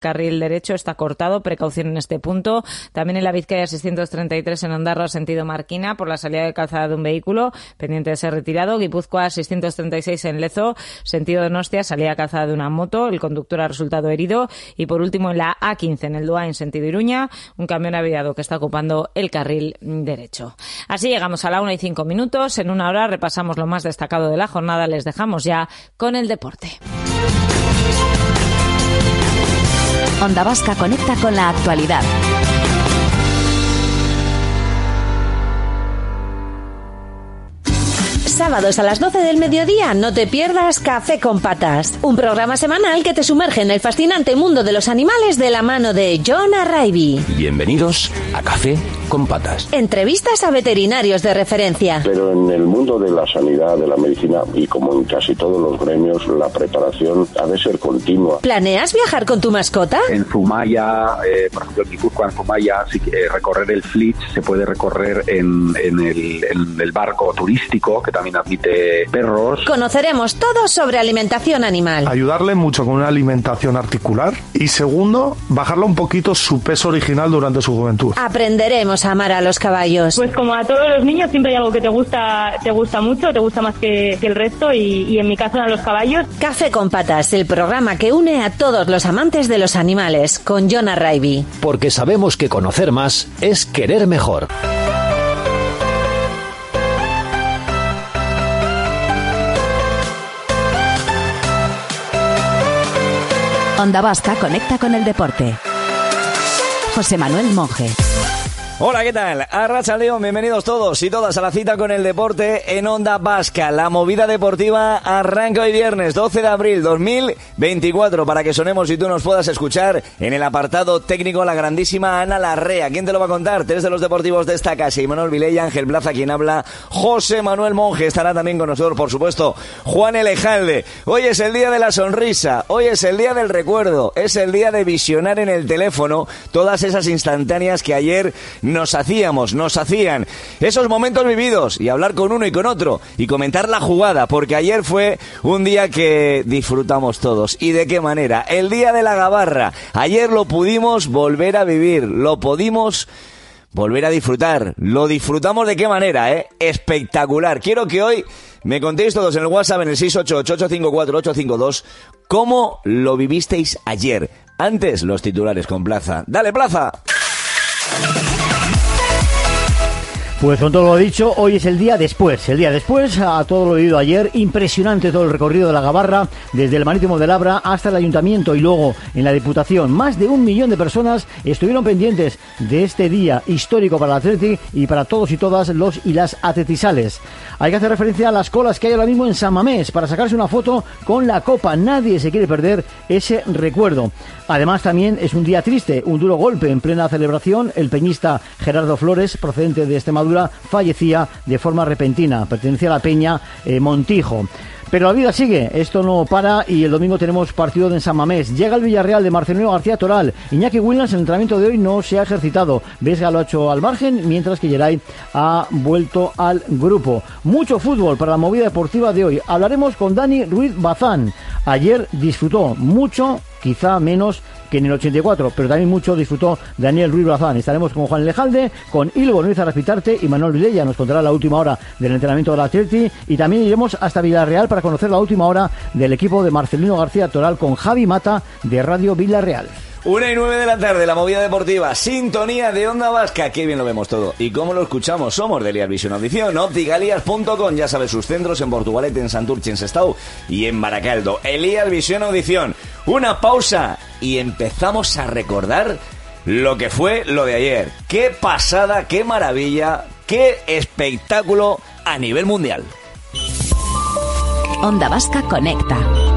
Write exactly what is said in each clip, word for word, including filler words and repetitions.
carril derecho está cortado, precaución en este punto. También en la Vizcaya seiscientos treinta y tres en Ondarroa, sentido Marquina, por la salida de calzada de un vehículo, pendiente de ser retirado. Guipúzcoa seiscientos treinta y seis en Lezo, sentido Donostia, salida calzada de una moto, el conductor ha resultado herido. Y por último en la A quince en el Duain, sentido Iruña, un camión averiado que está ocupando el carril derecho. Así llegamos a la una y cinco minutos. En una hora repasamos lo más destacado de la jornada. Les dejamos ya con el deporte. Onda Vasca conecta con la actualidad. Sábados a las doce del mediodía no te pierdas Café con Patas, un programa semanal que te sumerge en el fascinante mundo de los animales de la mano de John Arraibi. Bienvenidos a Café con Patas. Entrevistas a veterinarios de referencia. Pero en el mundo de la sanidad, de la medicina y como en casi todos los gremios, la preparación ha de ser continua. ¿Planeas viajar con tu mascota? En Zumaya, eh, por ejemplo en Guipúzcoa, en Zumaya, sí que, eh, recorrer el Flitz se puede recorrer en, en, el, en el barco turístico, que también admite perros. Conoceremos todo sobre alimentación animal. Ayudarle mucho con una alimentación articular y segundo, bajarle un poquito su peso original durante su juventud. Aprenderemos a amar a los caballos. Pues como a todos los niños siempre hay algo que te gusta, te gusta mucho, te gusta más que, que el resto y, y en mi caso eran los caballos. Café con Patas, el programa que une a todos los amantes de los animales, con John Arraibi. Porque sabemos que conocer más es querer mejor. Onda Vasca conecta con el deporte. José Manuel Monge. Hola, ¿qué tal? Arratsaldeon, bienvenidos todos y todas a la cita con el deporte en Onda Vasca. La movida deportiva arranca hoy viernes doce de abril dos mil veinticuatro para que sonemos y tú nos puedas escuchar en el apartado técnico la grandísima Ana Larrea. ¿Quién te lo va a contar? Tres de los deportivos de esta casa, Imanol Vilella, Ángel Plaza, quien habla, José Manuel Monge. Estará también con nosotros, por supuesto, Juan Elejalde. Hoy es el día de la sonrisa, hoy es el día del recuerdo, es el día de visionar en el teléfono todas esas instantáneas que ayer nos hacíamos, nos hacían esos momentos vividos y hablar con uno y con otro y comentar la jugada, porque ayer fue un día que disfrutamos todos. ¿Y de qué manera? El día de la gabarra. Ayer lo pudimos volver a vivir, lo pudimos volver a disfrutar. Lo disfrutamos de qué manera, ¿eh? Espectacular. Quiero que hoy me contéis todos en el WhatsApp en el seis ocho ocho, ocho cinco cuatro, ocho cinco dos cómo lo vivisteis ayer. Antes, los titulares con Plaza. ¡Dale, Plaza! Pues con todo lo dicho, hoy es el día después, el día después a todo lo vivido ayer. Impresionante todo el recorrido de la Gabarra, desde el Marítimo de Labra hasta el Ayuntamiento y luego en la Diputación. Más de un millón de personas estuvieron pendientes de este día histórico para el Athletic y para todos y todas los y las atletisales. Hay que hacer referencia a las colas que hay ahora mismo en San Mamés para sacarse una foto con la copa. Nadie se quiere perder ese recuerdo. Además también es un día triste, un duro golpe en plena celebración. El peñista Gerardo Flores, procedente de Extremadura, fallecía de forma repentina. Pertenecía a la peña eh, Montijo. Pero la vida sigue, esto no para y el domingo tenemos partido en San Mamés. Llega el Villarreal de Marcelino García Toral. Iñaki Williams en el entrenamiento de hoy no se ha ejercitado. Vesga lo ha hecho al margen, mientras que Geray ha vuelto al grupo. Mucho fútbol para la movida deportiva de hoy. Hablaremos con Dani Ruiz Bazán. Ayer disfrutó mucho, quizá menos que en el ochenta y cuatro, pero también mucho disfrutó Daniel Ruiz Bazán. Estaremos con Juan Elejalde, con Ilvo Nuiza Repitarte y Manuel Vilella. Nos contará la última hora del entrenamiento de la Athletic y también iremos hasta Villarreal para conocer la última hora del equipo de Marcelino García Toral con Javi Mata de Radio Villarreal. Una y nueve de la tarde, la movida deportiva, sintonía de Onda Vasca, qué bien lo vemos todo. ¿Y cómo lo escuchamos? Somos de Elías Visión Audición, óptica elías punto com, ya sabes, sus centros en Portugalete, en Santurce, en Sestao y en Baracaldo. Elías Visión Audición, una pausa y empezamos a recordar lo que fue lo de ayer. Qué pasada, qué maravilla, qué espectáculo a nivel mundial. Onda Vasca conecta.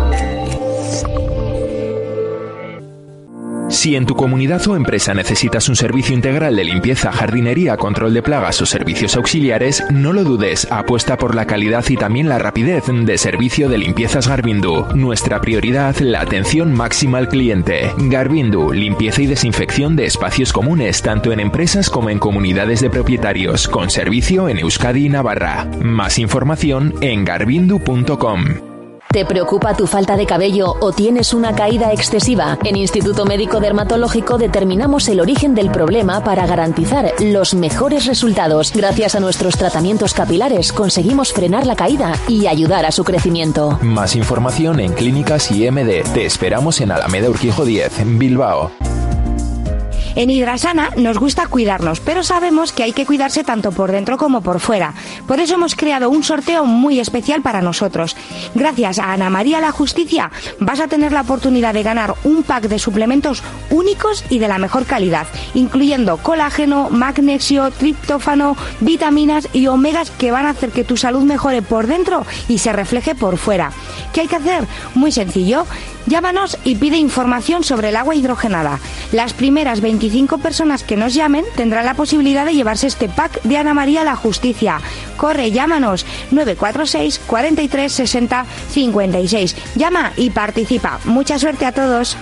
Si en tu comunidad o empresa necesitas un servicio integral de limpieza, jardinería, control de plagas o servicios auxiliares, no lo dudes, apuesta por la calidad y también la rapidez de servicio de limpiezas Garbindu. Nuestra prioridad, la atención máxima al cliente. Garbindu, limpieza y desinfección de espacios comunes, tanto en empresas como en comunidades de propietarios, con servicio en Euskadi y Navarra. Más información en garbindu punto com. ¿Te preocupa tu falta de cabello o tienes una caída excesiva? En Instituto Médico Dermatológico determinamos el origen del problema para garantizar los mejores resultados. Gracias a nuestros tratamientos capilares conseguimos frenar la caída y ayudar a su crecimiento. Más información en Clínicas I M D. Te esperamos en Alameda Urquijo diez, en Bilbao. En Hidrasana nos gusta cuidarnos, pero sabemos que hay que cuidarse tanto por dentro como por fuera. Por eso hemos creado un sorteo muy especial para nosotros. Gracias a Ana María La Justicia vas a tener la oportunidad de ganar un pack de suplementos únicos y de la mejor calidad, incluyendo colágeno, magnesio, triptófano, vitaminas y omegas que van a hacer que tu salud mejore por dentro y se refleje por fuera. ¿Qué hay que hacer? Muy sencillo. Llámanos y pide información sobre el agua hidrogenada. Las primeras veinticinco personas que nos llamen tendrán la posibilidad de llevarse este pack de Ana María La Justicia. Corre, llámanos nueve cuatro seis, cuarenta y tres, sesenta, cincuenta y seis. Llama y participa. Mucha suerte a todos.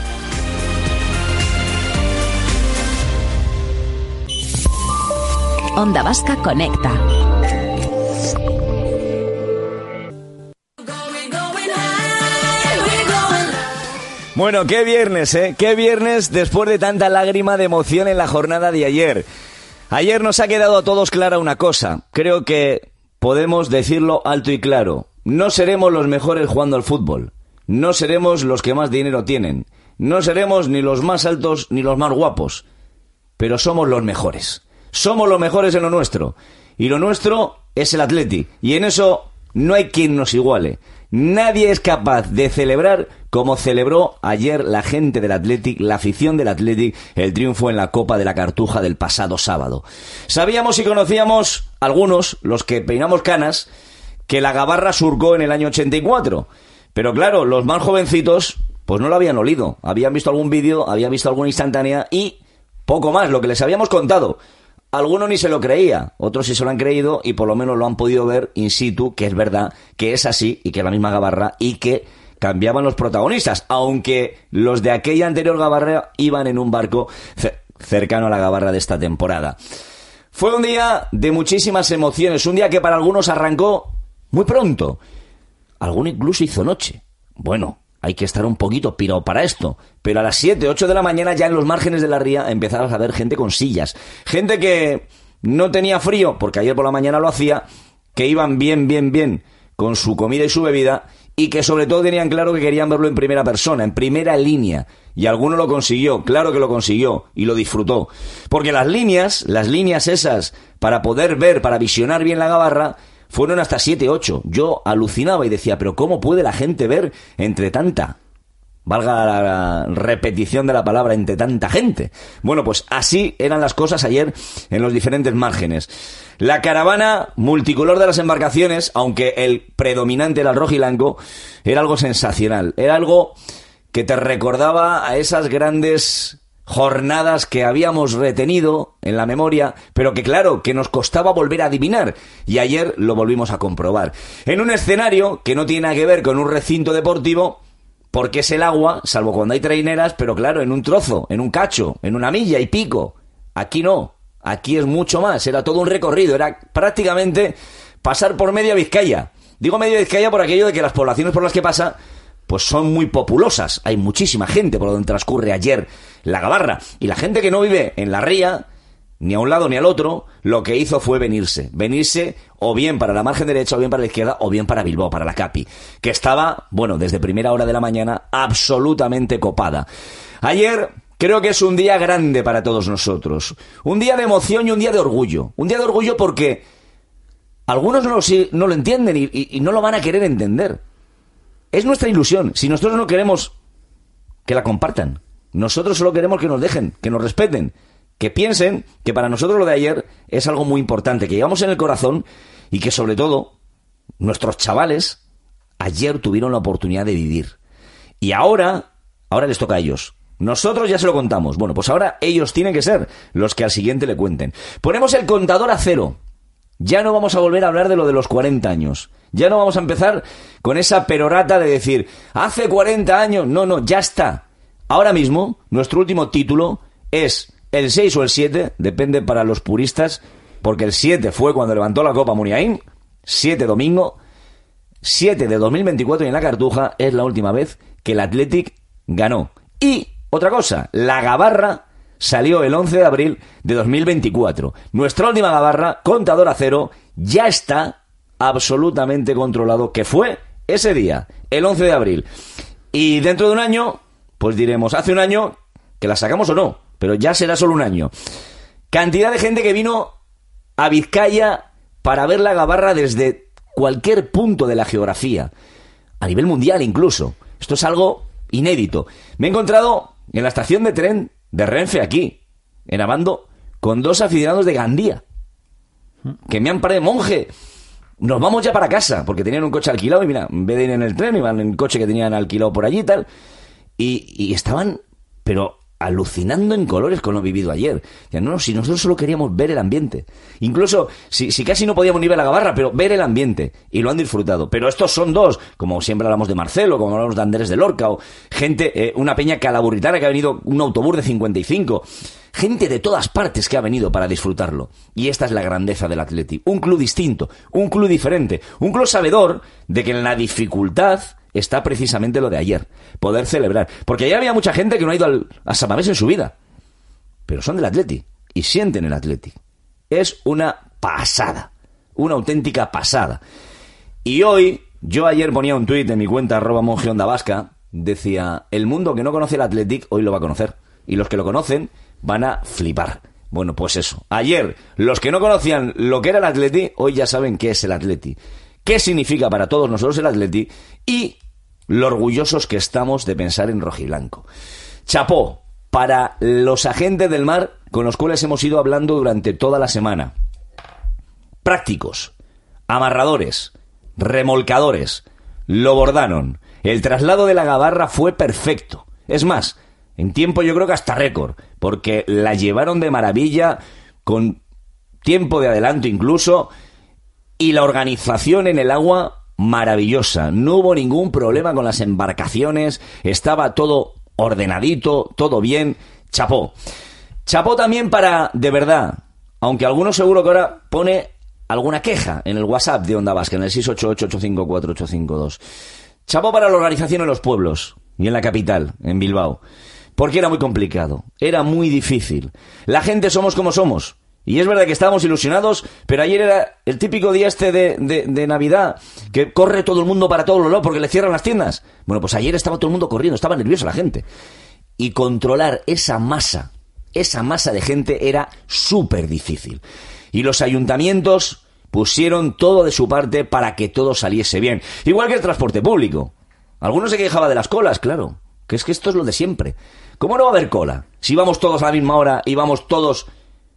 Onda Vasca Conecta. Bueno, qué viernes, ¿eh? Qué viernes después de tanta lágrima de emoción en la jornada de ayer. Ayer nos ha quedado a todos clara una cosa. Creo que podemos decirlo alto y claro. No seremos los mejores jugando al fútbol. No seremos los que más dinero tienen. No seremos ni los más altos ni los más guapos. Pero somos los mejores. Somos los mejores en lo nuestro. Y lo nuestro es el Athletic. Y en eso no hay quien nos iguale. Nadie es capaz de celebrar como celebró ayer la gente del Athletic, la afición del Athletic, el triunfo en la Copa de la Cartuja del pasado sábado. Sabíamos y conocíamos, algunos, los que peinamos canas, que la Gabarra surcó en el año ochenta y cuatro. Pero claro, los más jovencitos, pues no lo habían olido. Habían visto algún vídeo, habían visto alguna instantánea y poco más, lo que les habíamos contado. Algunos ni se lo creía, otros sí se lo han creído y por lo menos lo han podido ver in situ, que es verdad, que es así y que es la misma Gabarra y que cambiaban los protagonistas, aunque los de aquella anterior Gabarra iban en un barco cercano a la Gabarra de esta temporada. Fue un día de muchísimas emociones, un día que para algunos arrancó muy pronto, alguno incluso hizo noche. Bueno, hay que estar un poquito pirado para esto, pero a las siete, ocho de la mañana ya en los márgenes de la ría empezaron a ver gente con sillas, gente que no tenía frío, porque ayer por la mañana lo hacía, que iban bien, bien, bien con su comida y su bebida, y que sobre todo tenían claro que querían verlo en primera persona, en primera línea, y alguno lo consiguió, claro que lo consiguió, y lo disfrutó, porque las líneas, las líneas esas, para poder ver, para visionar bien la Gabarra, fueron hasta siete, ocho. Yo alucinaba y decía, pero ¿cómo puede la gente ver entre tanta? Valga la repetición de la palabra, entre tanta gente. Bueno, pues así eran las cosas ayer en los diferentes márgenes. La caravana multicolor de las embarcaciones, aunque el predominante era el rojo y blanco, era algo sensacional. Era algo que te recordaba a esas grandes jornadas que habíamos retenido en la memoria, pero que claro, que nos costaba volver a adivinar, y ayer lo volvimos a comprobar. En un escenario que no tiene nada que ver con un recinto deportivo, porque es el agua, salvo cuando hay traineras, pero claro, en un trozo, en un cacho, en una milla y pico. Aquí no, aquí es mucho más, era todo un recorrido, era prácticamente pasar por media Vizcaya. Digo media Vizcaya por aquello de que las poblaciones por las que pasa pues son muy populosas, hay muchísima gente por donde transcurre ayer la Gabarra, y la gente que no vive en la ría, ni a un lado ni al otro, lo que hizo fue venirse, venirse o bien para la margen derecha, o bien para la izquierda, o bien para Bilbao, para la Capi, que estaba, bueno, desde primera hora de la mañana, absolutamente copada. Ayer creo que es un día grande para todos nosotros, un día de emoción y un día de orgullo, un día de orgullo porque algunos no lo, no lo entienden y, y, y no lo van a querer entender. Es nuestra ilusión. Si nosotros no queremos que la compartan, nosotros solo queremos que nos dejen, que nos respeten, que piensen que para nosotros lo de ayer es algo muy importante, que llevamos en el corazón y que sobre todo nuestros chavales ayer tuvieron la oportunidad de vivir. Y ahora, ahora les toca a ellos. Nosotros ya se lo contamos. Bueno, pues ahora ellos tienen que ser los que al siguiente le cuenten. Ponemos el contador a cero. Ya no vamos a volver a hablar de lo de los cuarenta años. Ya no vamos a empezar con esa perorata de decir, hace cuarenta años. No, no, ya está. Ahora mismo, nuestro último título es el seis o el siete, depende para los puristas, porque el siete fue cuando levantó la Copa Muniain, siete domingo, siete de dos mil veinticuatro y en la Cartuja es la última vez que el Athletic ganó. Y, otra cosa, la Gabarra salió el once de abril de dos mil veinticuatro. Nuestra última Gabarra, contador a cero, ya está absolutamente controlado, que fue ese día, el once de abril. Y dentro de un año, pues diremos, hace un año que la sacamos o no, pero ya será solo un año. Cantidad de gente que vino a Vizcaya para ver la Gabarra desde cualquier punto de la geografía, a nivel mundial incluso. Esto es algo inédito. Me he encontrado en la estación de tren de Renfe aquí, en Abando, con dos aficionados de Gandía, que me han parado, monje, nos vamos ya para casa, porque tenían un coche alquilado y mira, en vez de ir en el tren, iban en el coche que tenían alquilado por allí y tal, y, y estaban, pero alucinando en colores con lo vivido ayer. Ya, no, no, si nosotros solo queríamos ver el ambiente. Incluso, si, si casi no podíamos ni ver la Gabarra, pero ver el ambiente. Y lo han disfrutado. Pero estos son dos, como siempre hablamos de Marcelo, como hablamos de Andrés de Lorca, o gente, eh, una peña calaburritana que ha venido, un autobús de cincuenta y cinco. Gente de todas partes que ha venido para disfrutarlo. Y esta es la grandeza del Athletic. Un club distinto, un club diferente, un club sabedor de que en la dificultad está precisamente lo de ayer, poder celebrar. Porque ayer había mucha gente que no ha ido al, a San Mamés en su vida, pero son del Athletic y sienten el Athletic. Es una pasada, una auténtica pasada. Y hoy, yo ayer ponía un tuit en mi cuenta arroba monje onda vasca, decía, el mundo que no conoce el Athletic hoy lo va a conocer, y los que lo conocen van a flipar. Bueno, pues eso, ayer los que no conocían lo que era el Athletic, hoy ya saben qué es el Athletic, qué significa para todos nosotros el Athletic y lo orgullosos que estamos de pensar en rojiblanco. Chapó para los agentes del mar con los cuales hemos ido hablando durante toda la semana. Prácticos, amarradores, remolcadores, lo bordaron. El traslado de la Gabarra fue perfecto. Es más, en tiempo yo creo que hasta récord, porque la llevaron de maravilla, con tiempo de adelanto incluso, y la organización en el agua maravillosa. No hubo ningún problema con las embarcaciones, estaba todo ordenadito, todo bien. Chapó. Chapó también para, de verdad, aunque algunos seguro que ahora pone alguna queja en el WhatsApp de Onda Vasca, en el seis ocho ocho, ocho cinco cuatro, ocho cinco dos. Chapó para la organización en los pueblos y en la capital, en Bilbao, porque era muy complicado, era muy difícil. La gente somos como somos. Y es verdad que estábamos ilusionados, pero ayer era el típico día este de, de, de Navidad, que corre todo el mundo para todos los lados porque le cierran las tiendas. Bueno, pues ayer estaba todo el mundo corriendo, estaba nerviosa la gente. Y controlar esa masa, esa masa de gente era súper difícil. Y los ayuntamientos pusieron todo de su parte para que todo saliese bien. Igual que el transporte público. Algunos se quejaban de las colas, claro, que es que esto es lo de siempre. ¿Cómo no va a haber cola? Si vamos todos a la misma hora y vamos todos...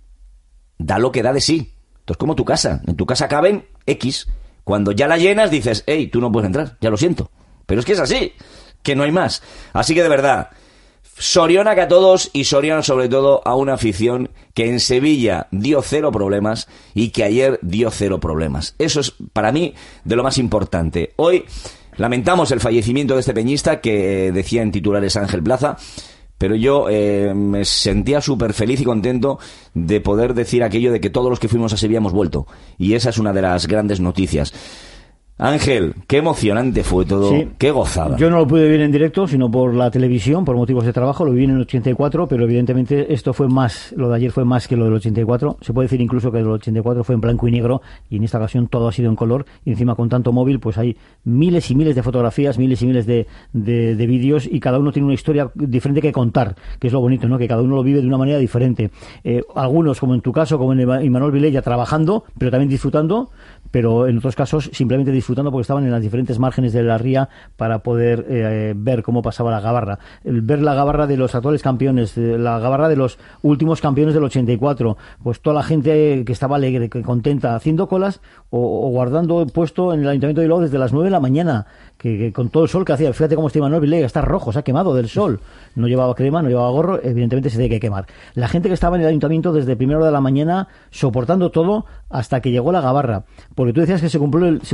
Da lo que da de sí. Entonces, como tu casa. En tu casa caben X. Cuando ya la llenas, dices, hey, tú no puedes entrar, ya lo siento. Pero es que es así, que no hay más. Así que, de verdad, Soriona que a todos y Soriona sobre todo a una afición que en Sevilla dio cero problemas y que ayer dio cero problemas. Eso es, para mí, de lo más importante. Hoy lamentamos el fallecimiento de este peñista que eh, decía en titulares Ángel Plaza, pero yo eh, me sentía súper feliz y contento de poder decir aquello de que todos los que fuimos a Sevilla hemos vuelto. Y esa es una de las grandes noticias. Ángel, qué emocionante fue todo, sí, qué gozada. Yo no lo pude vivir en directo, sino por la televisión, por motivos de trabajo, lo viví en el ochenta y cuatro, pero evidentemente esto fue más, lo de ayer fue más que lo del ochenta y cuatro, se puede decir incluso que lo del ochenta y cuatro fue en blanco y negro, y en esta ocasión todo ha sido en color, y encima con tanto móvil, pues hay miles y miles de fotografías, miles y miles de, de, de vídeos, y cada uno tiene una historia diferente que contar, que es lo bonito, ¿no? Que cada uno lo vive de una manera diferente. Eh, algunos, como en tu caso, como en Imanol Vilella, trabajando, pero también disfrutando, pero en otros casos simplemente disfrutando porque estaban en las diferentes márgenes de la ría para poder eh, ver cómo pasaba la Gabarra. El ver la Gabarra de los actuales campeones, la Gabarra de los últimos campeones del ochenta y cuatro, pues toda la gente que estaba alegre, que contenta, haciendo colas o, o guardando puesto en el Ayuntamiento de Bilbao desde las nueve de la mañana, que, que con todo el sol que hacía, fíjate cómo está Imanol Vilella, está rojo, se ha quemado del sol, no llevaba crema, no llevaba gorro, evidentemente se tiene que quemar. La gente que estaba en el Ayuntamiento desde primera hora de la mañana soportando todo hasta que llegó la Gabarra, porque tú decías que se cumplió el, se cumplió el tiempo.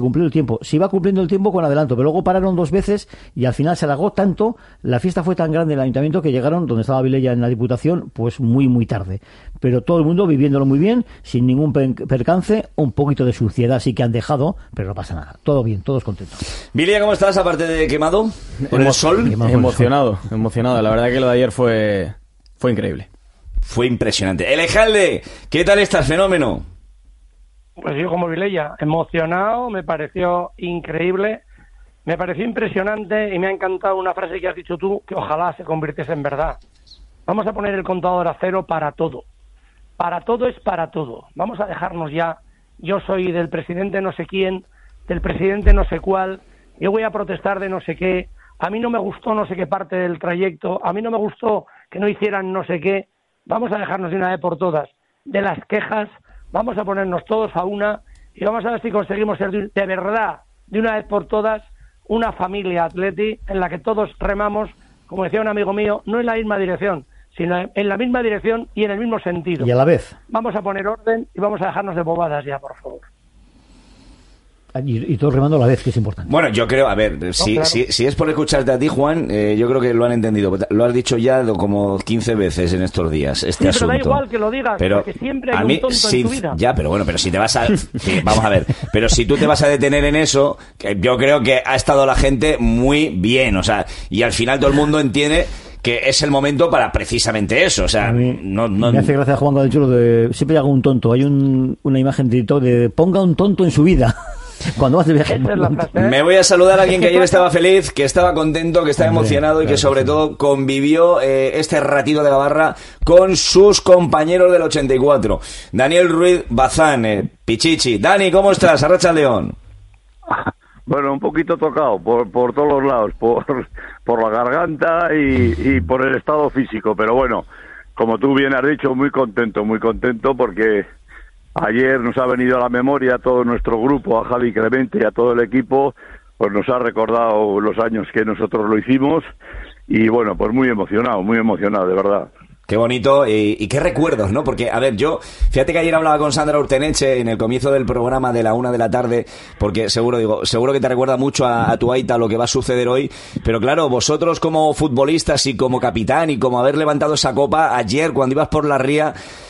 tiempo. Se iba cumpliendo el tiempo con adelanto, pero luego pararon dos veces y al final se alargó tanto, la fiesta fue tan grande en el ayuntamiento que llegaron, donde estaba Vilella en la Diputación, pues muy, muy tarde. Pero todo el mundo viviéndolo muy bien, sin ningún percance, un poquito de suciedad sí que han dejado, pero no pasa nada. Todo bien, todos contentos. Vilella, ¿cómo estás, aparte de quemado? ¿Con el sol? Emocionado, emocionado. La verdad que lo de ayer fue, fue increíble. Fue impresionante. Elejalde, ¿qué tal estás, fenómeno? Pues yo como Vilella, emocionado, me pareció increíble, me pareció impresionante y me ha encantado una frase que has dicho tú, que ojalá se convirtiese en verdad. Vamos a poner el contador a cero para todo. Para todo es para todo. Vamos a dejarnos ya, yo soy del presidente no sé quién, del presidente no sé cuál, yo voy a protestar de no sé qué, a mí no me gustó no sé qué parte del trayecto, a mí no me gustó que no hicieran no sé qué. Vamos a dejarnos de una vez por todas de las quejas, vamos a ponernos todos a una y vamos a ver si conseguimos ser de, de verdad, de una vez por todas, una familia atleti en la que todos remamos, como decía un amigo mío, no en la misma dirección, sino en la misma dirección y en el mismo sentido. Y a la vez. Vamos a poner orden y vamos a dejarnos de bobadas ya, por favor. Y, y todos remando a la vez, que es importante. Bueno, yo creo, a ver, si, no, claro. si, si es por escucharte a ti, Juan, eh, yo creo que lo han entendido. Lo has dicho ya como quince veces en estos días, este sí, asunto. Pero da igual que lo digas, pero porque siempre hay a mí, un tonto sí, en tu vida. Ya, pero bueno, pero si te vas a... sí, vamos a ver, pero si tú te vas a detener en eso, que yo creo que ha estado la gente muy bien, o sea, y al final todo el mundo entiende que es el momento para precisamente eso, o sea, mí, no, no... Me hace gracia, Juan, cuando ha dicho lo de siempre hago un tonto. Hay un, una imagen de TikTok de ponga un tonto en su vida. Cuando vas de viaje. Me voy a saludar a alguien que ayer estaba feliz, que estaba contento, que estaba emocionado y que sobre todo convivió eh, este ratito de Gabarra con sus compañeros del ochenta y cuatro. Daniel Ruiz Bazán, eh, Pichichi. Dani, ¿cómo estás? Arracha León. Bueno, un poquito tocado por, por todos los lados, por, por la garganta y, y por el estado físico, pero bueno, como tú bien has dicho, muy contento, muy contento porque ayer nos ha venido a la memoria todo nuestro grupo, a Javi Clemente y a todo el equipo, pues nos ha recordado los años que nosotros lo hicimos y bueno, pues muy emocionado, muy emocionado, de verdad. Qué bonito y, y qué recuerdos, ¿no? Porque, a ver, yo, fíjate que ayer hablaba con Sandra Urteneche en el comienzo del programa de la una de la tarde, porque seguro, digo, seguro que te recuerda mucho a, a tu Aita lo que va a suceder hoy, pero claro, vosotros como futbolistas y como capitán y como haber levantado esa copa ayer cuando ibas por la ría,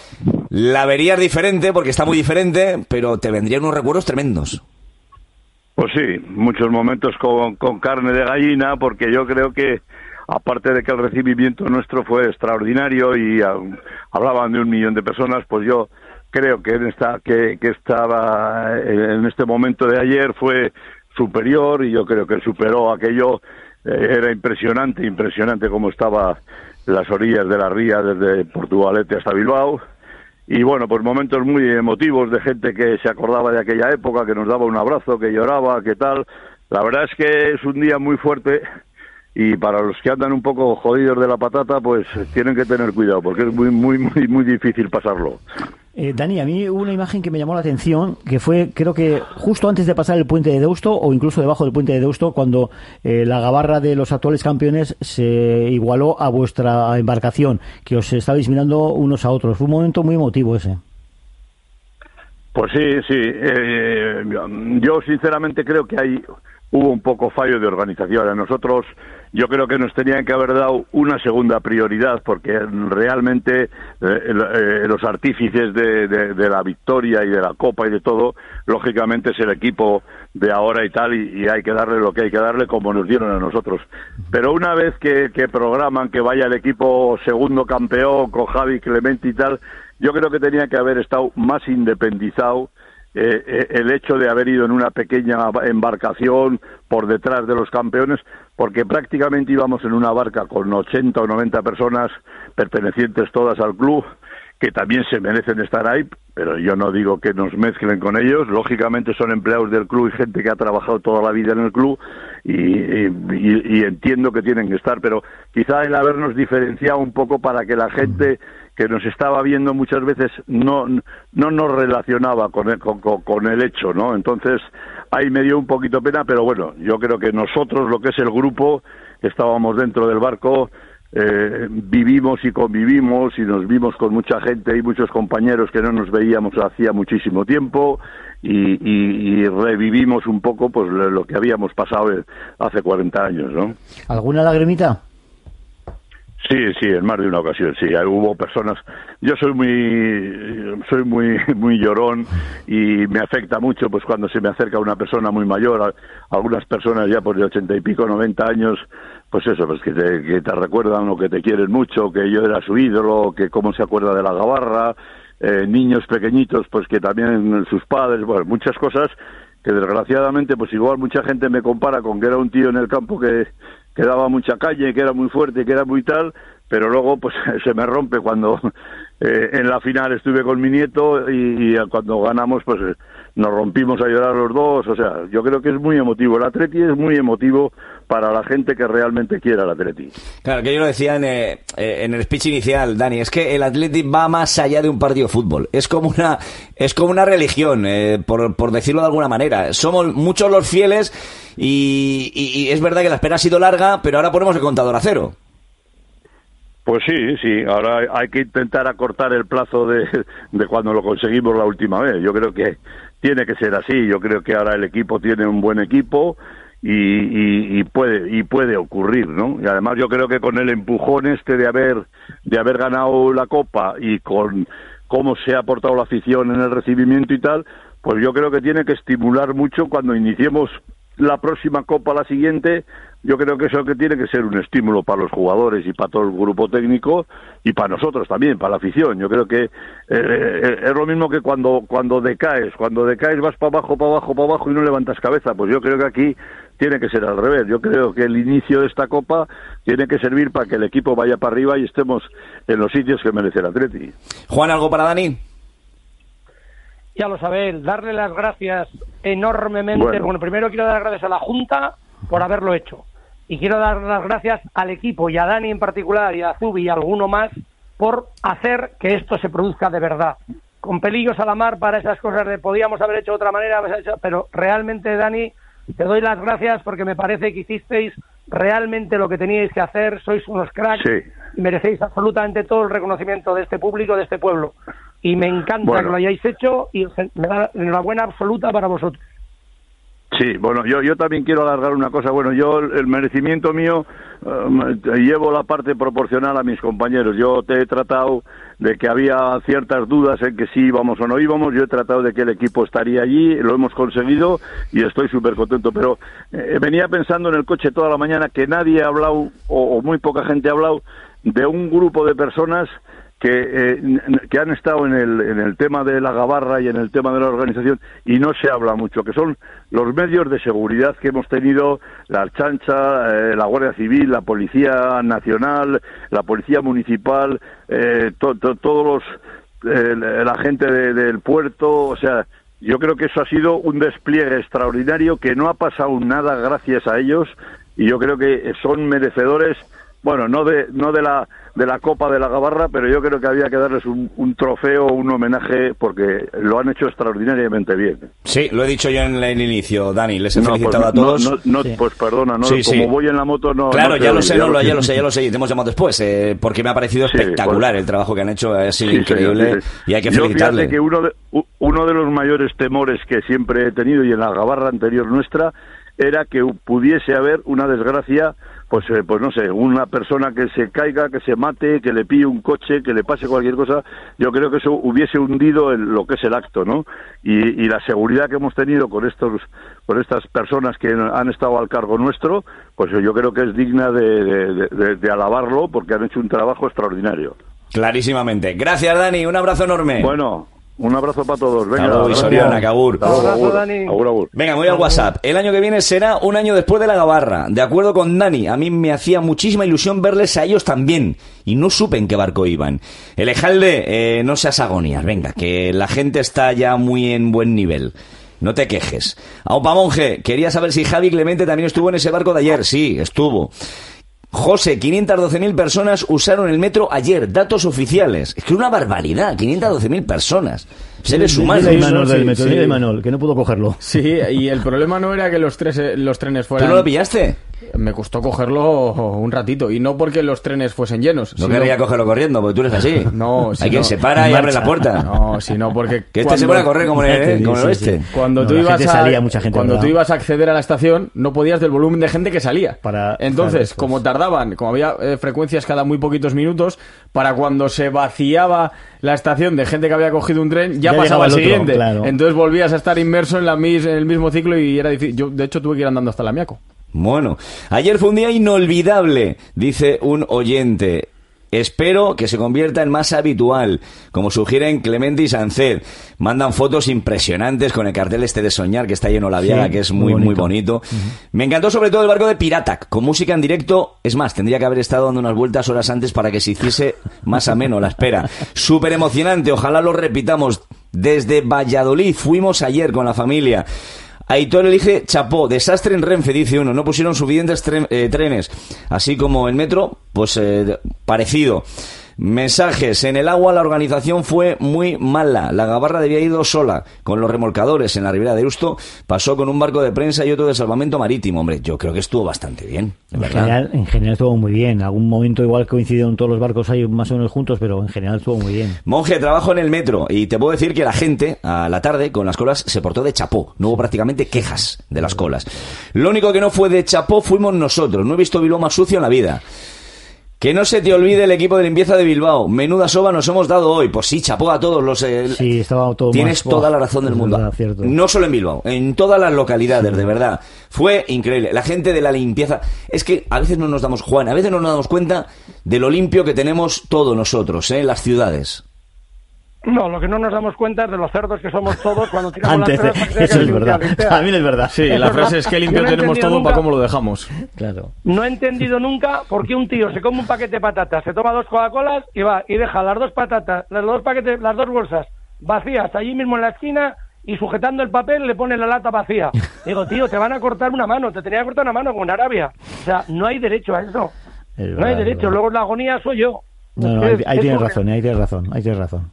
la verías diferente, porque está muy diferente, pero te vendrían unos recuerdos tremendos. Pues sí, muchos momentos con, con carne de gallina, porque yo creo que aparte de que el recibimiento nuestro fue extraordinario y uh, hablaban de un millón de personas, pues yo creo que en esta que, que estaba en este momento de ayer fue superior y yo creo que superó aquello. Eh, era impresionante, impresionante cómo estaba las orillas de la ría desde Portugalete hasta Bilbao. Y bueno, pues momentos muy emotivos de gente que se acordaba de aquella época, que nos daba un abrazo, que lloraba, que tal. La verdad es que es un día muy fuerte. Y para los que andan un poco jodidos de la patata, pues tienen que tener cuidado, porque es muy, muy, muy, muy difícil pasarlo. Eh, Dani, a mí hubo una imagen que me llamó la atención, que fue, creo que justo antes de pasar el puente de Deusto, o incluso debajo del puente de Deusto, cuando eh, la gabarra de los actuales campeones se igualó a vuestra embarcación, que os estabais mirando unos a otros. Fue un momento muy emotivo ese. Pues sí, sí. Eh, yo sinceramente creo que hay... hubo un poco fallo de organización. A nosotros yo creo que nos tenían que haber dado una segunda prioridad porque realmente eh, eh, los artífices de, de, de la victoria y de la copa y de todo, lógicamente es el equipo de ahora y tal y, y hay que darle lo que hay que darle como nos dieron a nosotros. Pero una vez que, que programan que vaya el equipo segundo campeón con Javi Clemente y tal, yo creo que tenía que haber estado más independizado. Eh, el hecho de haber ido en una pequeña embarcación por detrás de los campeones, porque prácticamente íbamos en una barca con ochenta o noventa personas pertenecientes todas al club, que también se merecen estar ahí, pero yo no digo que nos mezclen con ellos, lógicamente son empleados del club y gente que ha trabajado toda la vida en el club y, y, y entiendo que tienen que estar, pero quizá el habernos diferenciado un poco para que la gente que nos estaba viendo muchas veces no no nos relacionaba con el, con, con el hecho, ¿no? Entonces ahí me dio un poquito pena, pero bueno, yo creo que nosotros, lo que es el grupo, estábamos dentro del barco, eh, vivimos y convivimos y nos vimos con mucha gente y muchos compañeros que no nos veíamos hacía muchísimo tiempo y, y, y revivimos un poco pues lo que habíamos pasado hace cuarenta años, ¿no? ¿Alguna lagrimita? Sí, sí, en más de una ocasión, sí. Hubo personas. Yo soy muy, soy muy, muy llorón y me afecta mucho, pues cuando se me acerca una persona muy mayor, algunas personas ya por de ochenta y pico, noventa años, pues eso, pues que te, que te recuerdan o que te quieren mucho, que yo era su ídolo, que cómo se acuerda de la Gabarra, eh, niños pequeñitos, pues que también sus padres, bueno, muchas cosas que desgraciadamente, pues igual mucha gente me compara con que era un tío en el campo que que daba mucha calle, que era muy fuerte, que era muy tal, pero luego pues se me rompe cuando eh, en la final estuve con mi nieto y, y cuando ganamos pues nos rompimos a llorar los dos. O sea, yo creo que es muy emotivo. El Atleti es muy emotivo para la gente que realmente quiera el Atleti. Claro, que yo lo decía en, eh, en el speech inicial, Dani, es que el Atleti va más allá de un partido de fútbol. Es como una es como una religión, eh, por, por decirlo de alguna manera. Somos muchos los fieles y, y, y es verdad que la espera ha sido larga, pero ahora ponemos el contador a cero. Pues sí, sí, ahora hay que intentar acortar el plazo de, de cuando lo conseguimos la última vez. Yo creo que tiene que ser así. Yo creo que ahora el equipo tiene un buen equipo y, y, y puede y puede ocurrir, ¿no? Y además yo creo que con el empujón este de haber de haber ganado la Copa y con cómo se ha portado la afición en el recibimiento y tal, pues yo creo que tiene que estimular mucho cuando iniciemos la próxima Copa, la siguiente. Yo creo que eso que tiene que ser un estímulo para los jugadores y para todo el grupo técnico y para nosotros también, para la afición. Yo creo que eh, es lo mismo que cuando cuando decaes, cuando decaes vas para abajo, para abajo, para abajo y no levantas cabeza. Pues yo creo que aquí tiene que ser al revés. Yo creo que el inicio de esta Copa tiene que servir para que el equipo vaya para arriba y estemos en los sitios que merece el Atleti. Juan, ¿algo para Dani? Ya lo sabéis, darle las gracias enormemente. Bueno. bueno, primero quiero dar gracias a la Junta por haberlo hecho. Y quiero dar las gracias al equipo y a Dani en particular y a Zubi y a alguno más por hacer que esto se produzca de verdad. Con pelillos a la mar para esas cosas de podíamos haber hecho de otra manera, pero realmente, Dani, te doy las gracias porque me parece que hicisteis realmente lo que teníais que hacer, sois unos cracks sí. y merecéis absolutamente todo el reconocimiento de este público, de este pueblo. Y me encanta bueno. que lo hayáis hecho y me da enhorabuena absoluta para vosotros. Sí, bueno, yo yo también quiero alargar una cosa. Bueno, yo el merecimiento mío uh, llevo la parte proporcional a mis compañeros. Yo te he tratado de que había ciertas dudas en que sí íbamos o no íbamos. Yo he tratado de que el equipo estaría allí, lo hemos conseguido y estoy súper contento. Pero eh, venía pensando en el coche toda la mañana que nadie ha hablado, o, o muy poca gente ha hablado, de un grupo de personas que eh, que han estado en el en el tema de la Gabarra y en el tema de la organización y no se habla mucho, que son los medios de seguridad que hemos tenido, la Archancha, eh, la Guardia Civil, la Policía Nacional, la Policía Municipal, eh, to, to, todos los eh, la gente de, del puerto. O sea, yo creo que eso ha sido un despliegue extraordinario, que no ha pasado nada gracias a ellos, y yo creo que son merecedores, bueno, no de no de la de la Copa de la Gabarra, pero yo creo que había que darles un, un trofeo, un homenaje, porque lo han hecho extraordinariamente bien. Sí, lo he dicho yo en el inicio, Dani, les he no, felicitado pues, a todos. No, no, sí. Pues perdona, no, sí, como sí. voy en la moto no... Claro, no ya lo sé, ya, no, lo ya lo sé, ya lo sé, y te hemos llamado después, eh, porque me ha parecido sí, espectacular pues, el trabajo que han hecho, ha sido sí, increíble, sí, sí. y hay que yo felicitarle. Fíjate que uno de, uno de los mayores temores que siempre he tenido, y en la Gabarra anterior nuestra, era que pudiese haber una desgracia, pues eh, pues no sé, una persona que se caiga, que se mate, que le pille un coche, que le pase cualquier cosa. Yo creo que eso hubiese hundido en lo que es el acto, ¿no? Y, y la seguridad que hemos tenido con estos con estas personas que han estado al cargo nuestro, pues yo creo que es digna de, de, de, de alabarlo, porque han hecho un trabajo extraordinario. Clarísimamente. Gracias, Dani, un abrazo enorme. Bueno, un abrazo para todos. Venga, Agur, Soriana, Agur. Un abrazo, Dani. Agur, agur. Venga, voy al WhatsApp. El año que viene será un año después de la Gabarra. De acuerdo con Dani, a mí me hacía muchísima ilusión verles a ellos también. Y no supe en qué barco iban. El Ejalde, eh, no seas agonías. Venga, que la gente está ya muy en buen nivel. No te quejes. Aupa Monje, quería saber si Javi Clemente también estuvo en ese barco de ayer. Sí, estuvo. José, quinientas doce mil personas usaron el metro ayer, datos oficiales. Es que es una barbaridad, quinientas doce mil personas. seres Dile- humanos. dile a Imanol del Sí, metro, sí. dile a Imanol, que no pudo cogerlo. Sí, y el problema no era que los, tres, los trenes fueran... ¿Tú no lo pillaste? Me costó cogerlo un ratito, y no porque los trenes fuesen llenos. No sino- quería cogerlo corriendo, porque tú eres así. No, Hay sino- quien se para y en abre la marcha. puerta. No, sino porque... Que este cuando- se pone a correr como en el, como en el oeste. Cuando No, tú la ibas gente a, salía, mucha gente, cuando ¿verdad? tú ibas a acceder a la estación, no podías del volumen de gente que salía. Para- Entonces, claro, como tardaban, como había eh, frecuencias cada muy poquitos minutos, para cuando se vaciaba la estación de gente que había cogido un tren, ya, Ya pasaba llegaba al el otro, siguiente. claro. Entonces volvías a estar inmerso en, la mis- en el mismo ciclo y era difícil. Yo, de hecho, tuve que ir andando hasta Lamiaco. Bueno, ayer fue un día inolvidable, dice un oyente. Espero que se convierta en más habitual, como sugieren Clemente y Sancet. Mandan fotos impresionantes con el cartel este de Soñar, que está lleno la viaga, Sí, que es muy muy, muy bonito. bonito. Me encantó sobre todo el barco de Piratac, con música en directo. Es más, tendría que haber estado dando unas vueltas horas antes para que se hiciese más ameno la espera. Súper emocionante, ojalá lo repitamos. Desde Valladolid fuimos ayer con la familia. Aitor elige chapó, desastre en Renfe, dice uno, no pusieron suficientes tre- eh, trenes, así como el metro, pues eh, parecido. Mensajes, en el agua la organización fue muy mala, la Gabarra debía ir sola, con los remolcadores en la ribera de Eusto, pasó con un barco de prensa y otro de salvamento marítimo, hombre, yo creo que estuvo bastante bien, de En verdad. general, en general estuvo muy bien. Algún momento igual coincidieron todos los barcos ahí más o menos juntos, pero en general estuvo muy bien. Monje, trabajo en el metro y te puedo decir que la gente a la tarde con las colas se portó de chapó. No hubo prácticamente quejas de las colas. Lo único que no fue de chapó fuimos nosotros. No he visto Bilbao más sucio en la vida. Que no se te olvide el equipo de limpieza de Bilbao. Menuda soba nos hemos dado hoy. Pues sí, chapó a todos los... eh, Sí, estaba todo Tienes más- toda Buah, la razón del es mundo. verdad, cierto. No solo en Bilbao, en todas las localidades, de verdad. Fue increíble. La gente de la limpieza... Es que a veces no nos damos, Juan, a veces no nos damos cuenta de lo limpio que tenemos todos nosotros, ¿eh? En las ciudades. No, lo que no nos damos cuenta es de los cerdos que somos todos cuando tiramos Antes, las de- cosas. eso es verdad. También es verdad. Sí, la frase es que limpio Yo no he tenemos entendido todo, nunca- para cómo lo dejamos. Claro. No he entendido nunca por qué un tío se come un paquete de patatas, se toma dos Coca-Colas y va y deja las dos patatas, las dos paquetes, las dos bolsas vacías allí mismo en la esquina y sujetando el papel le pone la lata vacía. Digo, tío, te van a cortar una mano, te tenía que cortar una mano como en Arabia. O sea, no hay derecho a eso. Es No verdad, hay es derecho. verdad. Luego la agonía soy yo. No, no, Es- ahí, ahí es tienes un- razón, ahí tienes razón, ahí tienes razón.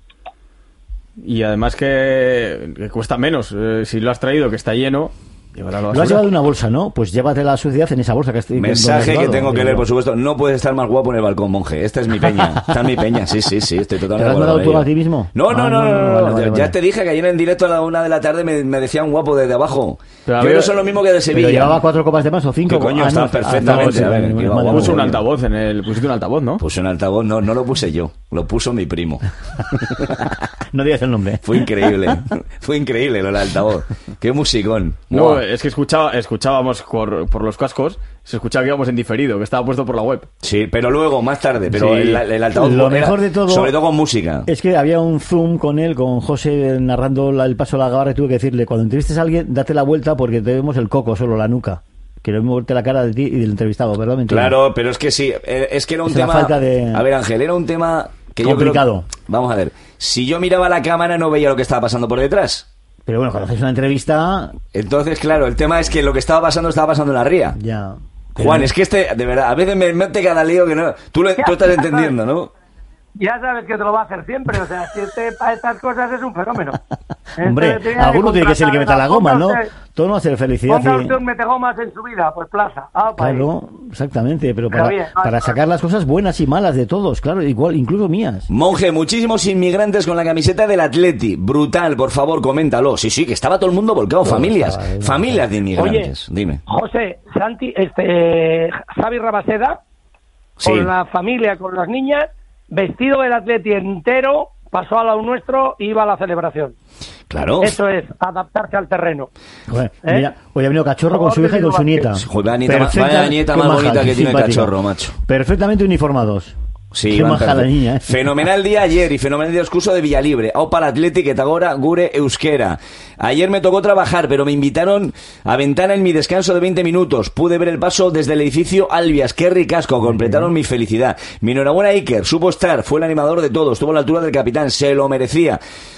Y además que, que cuesta menos. Eh, si lo has traído, que está lleno, llevará la Lo has basura. llevado en una bolsa, ¿no? Pues llévate la suciedad en esa bolsa que estoy Mensaje que tengo que leer, por supuesto. No puedes estar más guapo en el balcón, monje. Esta es mi peña. Esta es mi peña. Sí, sí, sí. Estoy ¿Te totalmente lo has de acuerdo mandado con tú ello. a ti mismo? No, no, Ah, no, no. no, vale, no. vale, Ya vale. te dije que ayer en directo a la una de la tarde me, me decían guapo desde abajo. Pero a Yo ver- no soy lo mismo que de Sevilla. Pero llevaba cuatro copas de más o cinco. ¿Qué coño? Ah, Está no, perfectamente. ah, no, sí, A ver, vale, que vale, va vale, guapo. Puso un vale. altavoz en el... Pusiste un altavoz, ¿no? Puse un altavoz. No, no lo puse yo. Lo puso mi primo. No digas el nombre. Fue increíble. Fue increíble lo del altavoz. Qué musicón. No, Buah. es que escuchaba, escuchábamos por, por los cascos, se escuchaba que íbamos en diferido, que estaba puesto por la web. Sí, pero luego, más tarde. Pero Sí. el, el altavoz Lo era- mejor de todo sobre todo con música. Es que había un zoom con él, con José narrando la- el paso de la Gabarra, y tuve que decirle, cuando entrevistes a alguien, date la vuelta porque te vemos el coco, solo la nuca. Que no vemos la cara de ti y del entrevistado, ¿verdad? Mentira. Claro, pero es que sí, eh, es que era un Es la tema... falta de- A ver, Ángel, era un tema que Complicado. yo creo... Vamos a ver, si yo miraba la cámara no veía lo que estaba pasando por detrás. Pero bueno, cuando haces una entrevista, Entonces, claro, el tema es que lo que estaba pasando estaba pasando en la ría. ya... Juan, es que este, de verdad, a veces me mete cada lío que no... Tú, lo- tú estás entendiendo, ¿no? Ya sabes que te lo va a hacer siempre, o sea, si este, para estas cosas es un fenómeno. Hombre, Entonces, tenía alguno tiene que ser el que meta la goma, ¿no? Ponga usted- Todo no va a ser felicidad. Ponga y- usted un metegomas en su vida, pues plaza. Ah, pa' ahí. Claro, exactamente, pero Pero para, bien, para vale, sacar las cosas buenas y malas de todos, claro, igual, incluso mías. Monje, muchísimos inmigrantes con la camiseta del Atleti. Brutal, por favor, coméntalo. Sí, sí, que estaba todo el mundo volcado. Todo Familias, estaba, eh, familias de inmigrantes. Dime. José, Santi, este, Xavi Rabaseda, Sí. con la familia, con las niñas, vestido del Atleti entero, pasó al lado nuestro y iba a la celebración. Claro. Eso es, adaptarse al terreno. Joder, ¿Eh? mira, hoy ha venido Cachorro con su hija y con su nieta. Joder, vaya nieta, Perfecta- vaya nieta qué más maja, bonita qué que tiene el simpática. Cachorro, macho. Perfectamente uniformados. Sí, Qué van maja la perfecto. niña, ¿eh? Fenomenal día ayer y fenomenal día excuso de Villalibre. Aupa al Athletic eta gora gure euskera. Ayer me tocó trabajar, pero me invitaron a ventana en mi descanso de veinte minutos. Pude ver el paso desde el edificio Albias. Qué ricasco, completaron mi felicidad. Mi enhorabuena a Iker, supo estar, fue el animador de todo, estuvo a la altura del capitán, se lo merecía.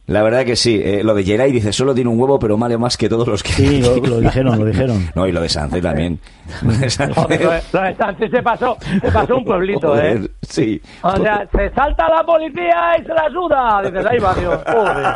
La verdad que sí, eh, lo de Geray dice, solo tiene un huevo, pero vale más que todos los que... Sí, lo, lo dijeron, lo dijeron. No, y lo de Sánchez también. Lo de Sánchez, Joder, lo de, lo de Sánchez se pasó, se pasó un pueblito, joder, ¿eh? Sí. O sea, se salta la policía y se la suda. Dices, ahí va, Dios,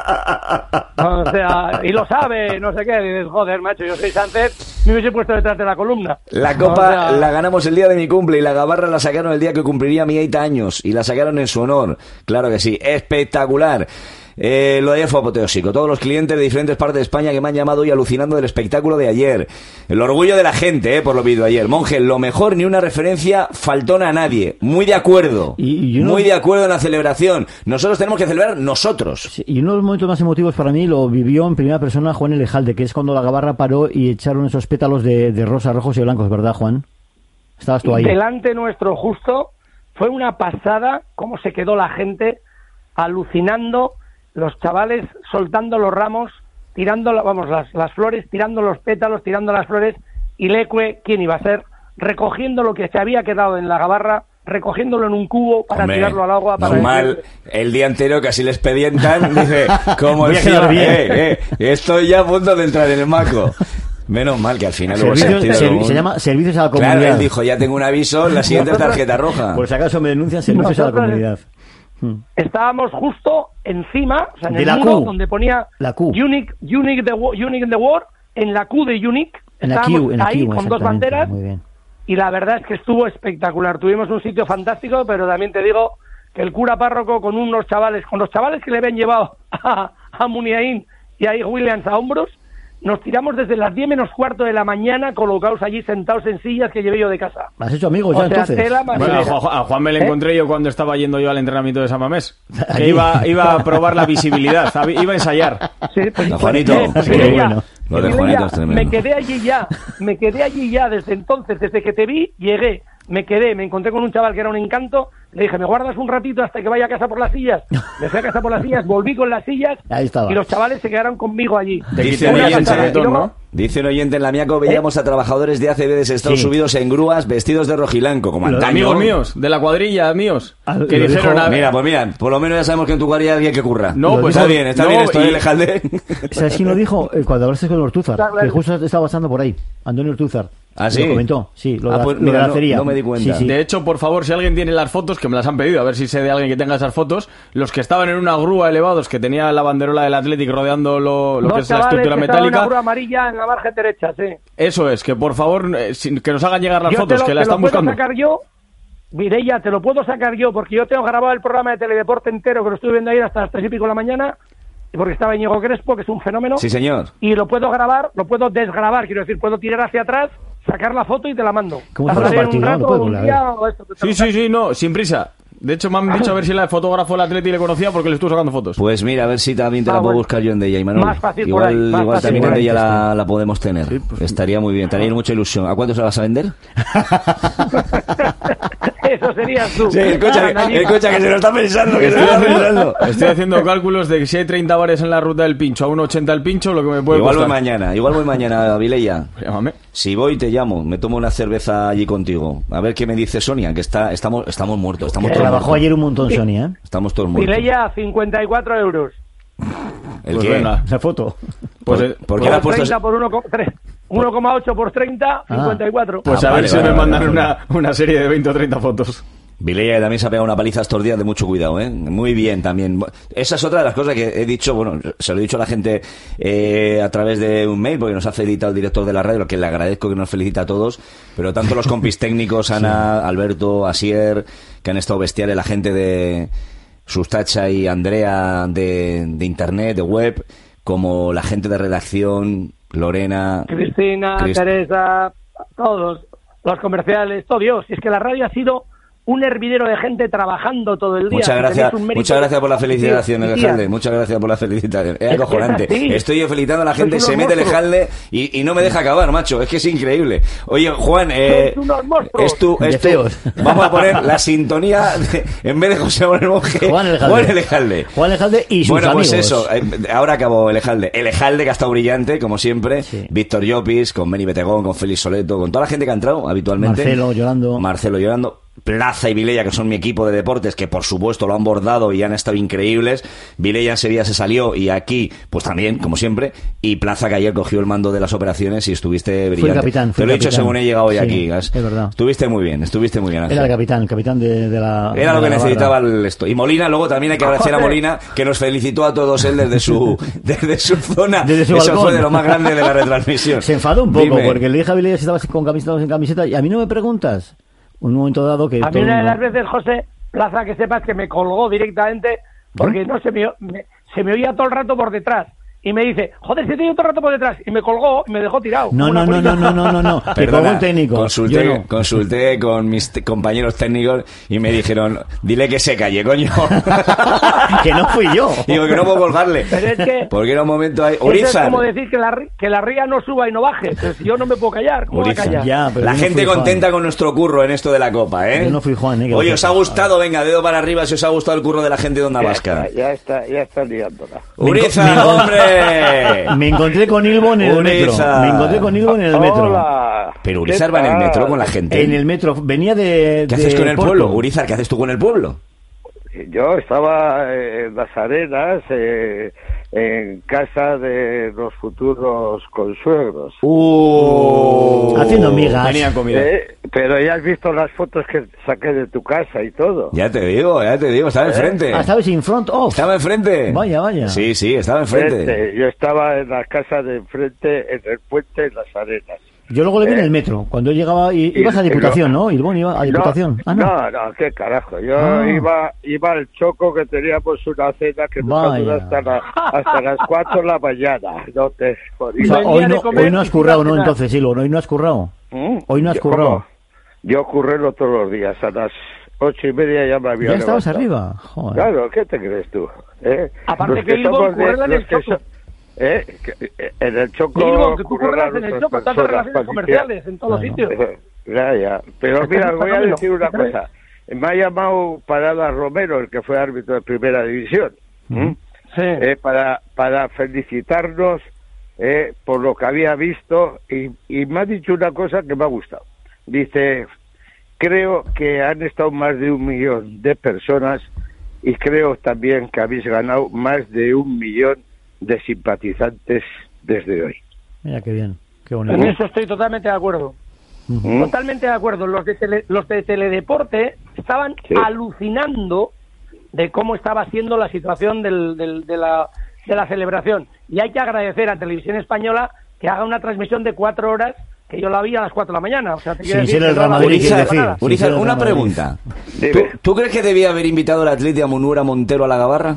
joder. O sea, y lo sabe, no sé qué. Dices, joder, macho, yo soy Sánchez, me hubiese puesto detrás de la columna. La copa O sea, la ganamos el día de mi cumple y la gabarra la sacaron el día que cumpliría mi aita años y la sacaron en su honor. Claro que sí, espectacular. Eh, lo de ayer fue apoteósico. Todos los clientes de diferentes partes de España que me han llamado hoy alucinando del espectáculo de ayer. El orgullo de la gente, eh, por lo visto ayer. Monje, lo mejor, ni una referencia faltona a nadie. Muy de acuerdo. Y, y uno... Muy de acuerdo en la celebración. Nosotros tenemos que celebrar nosotros. Sí, y uno de los momentos más emotivos para mí lo vivió en primera persona Juan Elejalde, que es cuando la gabarra paró y echaron esos pétalos de, de rosa, rojos y blancos, ¿verdad, Juan? Estabas tú ahí. Delante nuestro justo, fue una pasada cómo se quedó la gente alucinando, los chavales soltando los ramos, tirando, vamos, las, las flores, tirando los pétalos, tirando las flores, y Leque, ¿quién iba a ser? Recogiendo lo que se había quedado en la gabarra, recogiéndolo en un cubo para Hombre, tirarlo al agua. Para normal, el día entero casi le expedientan, dice, como Voy a encima, quedar bien. eh, eh, estoy ya a punto de entrar en el maco. Menos mal que al final luego Servicios- se, servi- se llama Servicios a la Claro, Comunidad. él dijo, ya tengo un aviso, la siguiente es tarjeta roja. Por si acaso me denuncian Servicios Nosotros- a la Comunidad. Hmm. Estábamos justo encima, o sea, en De el la muro Q. donde ponía La Q. Unique, Unique, the, Wo- Unique in the World, en la Q de Unique, En la estábamos Q, en la ahí Q, con dos exactamente. banderas, Muy bien. y la verdad es que estuvo espectacular. Tuvimos un sitio fantástico, pero también te digo que el cura párroco con unos chavales, con los chavales que le habían llevado a, a Muniain y a Williams a hombros, nos tiramos desde las diez menos cuarto de la mañana colocados allí sentados en sillas que llevé yo de casa. ¿Has hecho amigos ya O sea, entonces? tela Bueno, a marinera. Juan, a Juan me le ¿Eh? encontré yo cuando estaba yendo yo al entrenamiento de San Mamés. Allí. Que iba, iba a probar la visibilidad, a- iba a ensayar. Sí, pues, Lo pues, Juanito, eh, sí, mira, qué ya, bueno. Lo de mira, Juanito ya, es tremendo. Me quedé allí ya, me quedé allí ya desde entonces, desde que te vi, llegué, me quedé, me encontré con un chaval que era un encanto, le dije, ¿me guardas un ratito hasta que vaya a casa por las sillas? Me fui a casa por las sillas, volví con las sillas Ahí estaba. y los chavales se quedaron conmigo allí. Te Dice quité un el oyente- chaquetón, y luego- ¿no? Dice un oyente en la Miaco, veíamos a trabajadores de A C B de Sestao Sí. subidos en grúas, vestidos de rojilanco, como Los antaño. Amigos míos, de la cuadrilla, míos. Ah, Que lo dijeron, dijo- a ver, Mira, pues mira, por lo menos ya sabemos que en tu cuadrilla hay alguien que curra. No, Lo pues está no, bien, está no, bien, estoy y- en Lejalde. ¿Sabes quién lo dijo? Eh, cuando hablaste con Ortúzar, Está claro. que justo estaba pasando por ahí. Antonio Ortúzar. ¿Ah, sí? Lo comentó, sí, lo, Ah, de, la- pues lo de mira, la no- acería. no me di cuenta. Sí, sí. De hecho, por favor, si alguien tiene las fotos, que me las han pedido, a ver si sé de alguien que tenga esas fotos, los que estaban en una grúa elevados, que tenía la banderola del Athletic rodeando lo, lo Dos que es la chavales estructura que estaban en una metálica. grúa amarilla en la margen derecha, sí. Eso es, que por favor, eh, sin- que nos hagan llegar las Yo te fotos, lo- que la te lo están puedo buscando. sacar yo, Mireia, te lo puedo sacar yo, porque yo tengo grabado el programa de Teledeporte entero, que lo estuve viendo ayer hasta las tres y pico de la mañana, porque estaba Íñigo Crespo, que es un fenómeno. Sí, señor. Y lo puedo grabar, lo puedo desgrabar, quiero decir, puedo tirar hacia atrás, sacar la foto y te la mando. ¿Cómo La fue la haré en un partida? rato, Lo puedo un volver a día, ver. o esto, que te Sí, lo sí, sí, no, sin prisa. De hecho, me han dicho a ver si el fotógrafo del Atleti le conocía porque le estuvo sacando fotos. Pues mira, a ver si también te Ah, la puedo bueno. buscar yo en Deya, Imanol. Más fácil por igual ahí, más igual fácil también por en ahí. Deya la, la podemos tener. Sí, pues- Estaría muy bien, estaría mucha ilusión. ¿A cuánto se la vas a vender? Eso serías tú. Sí, escucha, que- escucha que se lo está pensando, que se lo está pensando. Estoy haciendo cálculos de que si hay treinta bares en la ruta del pincho, a uno ochenta el pincho, lo que me puede Igual voy costar. mañana, igual voy mañana a Vileya. Llámame. Si voy te llamo, me tomo una cerveza allí contigo. A ver qué me dice Sonia, que está estamos estamos muertos, estamos todos Trabajó muertos. ayer un montón Sonia, ¿eh? Estamos todos muertos. Mireia, cincuenta y cuatro euros. ¿El Pues qué? venga. La foto. Pues, ¿Por, eh, por qué le has puesto treinta por uno coma tres. uno coma ocho por treinta, cincuenta y cuatro. pues Ah, a ver vale, si vale, me vale, mandan vale. Una, una serie de veinte o treinta fotos. Vileya que también se ha pegado una paliza estos días de mucho cuidado, ¿eh? Muy bien también. Esa es otra de las cosas que he dicho, bueno, se lo he dicho a la gente eh, a través de un mail, porque nos ha felicitado el director de la radio, lo que le agradezco que nos felicita a todos, pero tanto los compis técnicos, Ana, Alberto, Asier, que han estado bestiales, la gente de Sustacha y Andrea de, de internet, de web, como la gente de redacción, Lorena... Cristina, Crist- Teresa, todos, los comerciales, todo Dios. Y es que la radio ha sido un hervidero de gente trabajando todo el día. Muchas que gracias, tenéis un mérito muchas gracias por la felicitación, tío, el tía. alcalde. Muchas gracias por la felicitación. Es Es que es acojonante. así. Estoy yo felicitando a la gente, Sois se unos mete el monstruos. alcalde y, y no me deja acabar, macho. Es que es increíble. Oye, Juan, eh, Sois unos monstruos. es tu, De es tu- feos. vamos a poner la sintonía de- en vez de José Manuel Monje, Juan Elejalde. Juan Elejalde. Juan Elejalde y sus Bueno, pues amigos. eso, eh, ahora acabó el Elejalde. El Elejalde que ha estado brillante, como siempre. Sí. Víctor Llopis, con Beni Betegón, con Félix Soleto, con toda la gente que ha entrado habitualmente. Marcelo llorando. Marcelo llorando. Plaza y Vilella, que son mi equipo de deportes, que por supuesto lo han bordado y han estado increíbles. Vilella en Sevilla se salió y aquí, pues también, como siempre. Y Plaza, que ayer cogió el mando de las operaciones y estuviste brillante. Fui el capitán. Te lo he dicho según he llegado hoy sí, aquí. Es verdad. Estuviste muy bien, estuviste muy bien, Ángel. Era el capitán, el capitán de, de la. Era de lo que la necesitaba barra. el esto. Y Molina, luego también hay que agradecer a Molina, que nos felicitó a todos él desde su, desde su zona. Desde su Eso balcón. fue de lo más grande de la retransmisión. Se enfadó un poco Dime. porque le dije a Vilella si estabas con camiseta o sin camiseta y a mí no me preguntas. Un momento dado que. A mí todo una de uno- las veces, José Plaza, que sepas que me colgó directamente porque no se me, me- se me oía todo el rato por detrás. Y me dice, joder, se te oía todo el rato por detrás. Y me colgó y me dejó tirado. No, Una no, no, polilla. no, no, no, no, no. Te colgó un técnico. Consulté, Yo no. consulté con mis te- compañeros técnicos y me dijeron, dile que se calle, coño. Que no fui yo. Digo que no puedo colgarle. Pero es que Porque era un momento ahí. eso es Urizar. como decir que la, ri- que la ría no suba y no baje. Pero si yo no me puedo callar, ¿cómo voy a Urizar. callar? Ya, pero La yo no gente fui contenta Juan. con nuestro curro en esto de la Copa, ¿eh? Yo no fui Juan, ¿eh? que Oye, lo ¿os ha sepas. gustado? Venga, dedo para arriba si os ha gustado el curro de la gente de Onda Vasca. Ya está, ya está liándola. Urizar, Me encon- hombre. Me encontré con Ilvo en el Urizar. metro. Me encontré con Ilvo en el metro. Hola. Pero Urizar va en el metro con la gente. En el metro. Venía de. ¿Qué de haces con el Porto. pueblo? Urizar, ¿qué haces tú con el pueblo? Yo estaba en las arenas, eh, en casa de los futuros consuegros. Uh, Haciendo migas. Tenían comida. Eh, pero ya has visto las fotos que saqué de tu casa y todo. Ya te digo, ya te digo, estaba enfrente. Ah, estabas in front of. Estaba enfrente. Vaya, vaya. Sí, sí, estaba enfrente. Este, yo estaba en la casa de enfrente, en el puente, en las arenas. Yo luego le vi en Eh, el metro. Cuando llegaba. Y, y- ibas a y Diputación, lo- ¿no? Ilbón iba a Diputación. Ah, no. no, no, qué carajo. Yo Ah. iba iba al Choco, que teníamos una cena que nos Vaya. duró hasta, la- hasta las cuatro de la mañana. No te O jodí. sea, venía hoy de no, comer hoy no has y currado, iba a ¿no? cenar. Entonces, Ilvo, hoy no has currado. ¿Mm? Hoy no has Yo- currado. ¿cómo? Yo currelo todos los días. A las ocho y media ya me había Ya estabas levantado. arriba. Joder. Claro, ¿qué te crees tú? ¿Eh? Aparte Los que Ilvo somos de- currela en el los que Choco. so- ¿eh? Que- eh, En el Choco. Ilvo, que tú curran curras en el otras Choco, tantas personas, relaciones comerciales en todos los Claro. sitios. Ya, ya. Pero Está mira, voy a pasando. decir una ¿Qué crees? cosa. Me ha llamado Parada Romero, el que fue árbitro de Primera División, ¿m? Sí. eh, para, para felicitarnos eh, por lo que había visto y, y me ha dicho una cosa que me ha gustado. Dice, creo que han estado más de un millón de personas y creo también que habéis ganado más de un millón de simpatizantes desde hoy. Mira qué bien. Qué En bonito. eso estoy totalmente de acuerdo. ¿Mm? Totalmente de acuerdo. Los de, tele- los de Teledeporte estaban Sí. alucinando de cómo estaba siendo la situación del, del- de, la, de la celebración. Y hay que agradecer a Televisión Española que haga una transmisión de cuatro horas, que yo la vi a las cuatro de la mañana. O sea, te quiero Sin decir ser el que no Real la Madrid, vi quieres para decir. nada. Sin Urizar, ser el una Real Madrid. pregunta. Dime. ¿Tú, tú crees que debía haber invitado al Atleti a Munura Montero a la Gabarra?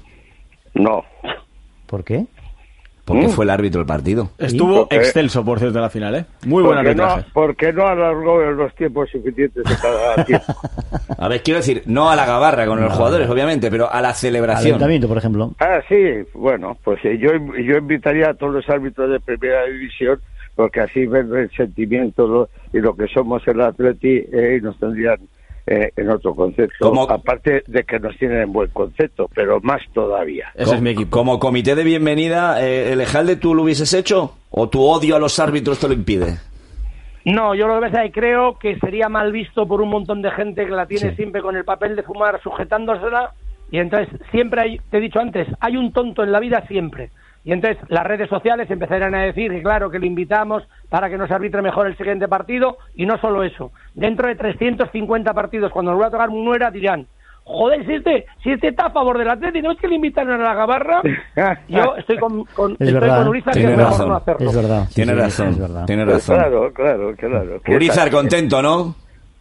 No. ¿Por qué? Porque Mm. fue el árbitro del partido. Estuvo ¿Por qué? excelso, por cierto, en la final, ¿eh? Muy buen ¿Por qué no, arbitraje. ¿Por qué no alargó los tiempos suficientes de cada tiempo? A ver, quiero decir, no a la Gabarra con los jugadores, obviamente, pero a la Al celebración. Ayuntamiento, por ejemplo. Ah, sí, bueno, pues eh, yo, yo invitaría a todos los árbitros de Primera División, porque así ven el sentimiento lo- y lo que somos el Atleti eh, y nos tendrían eh, en otro concepto. Como- Aparte de que nos tienen en buen concepto, pero más todavía. Ese es mi equipo. Como comité de bienvenida, eh, ¿Elejalde tú lo hubieses hecho? ¿O tu odio a los árbitros te lo impide? No, yo lo que pasa es que creo que sería mal visto por un montón de gente que la tiene Sí. siempre con el papel de fumar sujetándosela, y entonces siempre hay, te he dicho antes, hay un tonto en la vida siempre. Y entonces las redes sociales empezarán a decir que claro, que lo invitamos para que nos arbitre mejor el siguiente partido, y no solo eso. Dentro de trescientos cincuenta partidos, cuando nos va a tocar Munuera, dirán, joder, si este, si este está a favor del Atleti, ¿no es que le invitaron a la Gabarra? Yo estoy con, con, Es estoy verdad. con Urizar, que es Tiene mejor razón. no hacerlo. Es verdad. sí, Tiene sí, razón, Es verdad. tiene Pues razón. claro, claro, claro. ¿Qué Urizar, tal? contento, ¿no?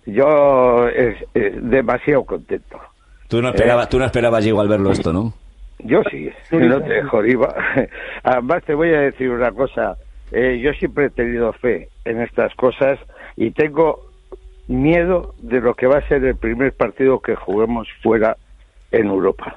Yo es, es demasiado contento. Tú no esperabas, tú no esperabas igual verlo esto, ¿no? Yo sí, no te jodiba. Además te voy a decir una cosa, eh, yo siempre he tenido fe en estas cosas y tengo miedo de lo que va a ser el primer partido que juguemos fuera en Europa.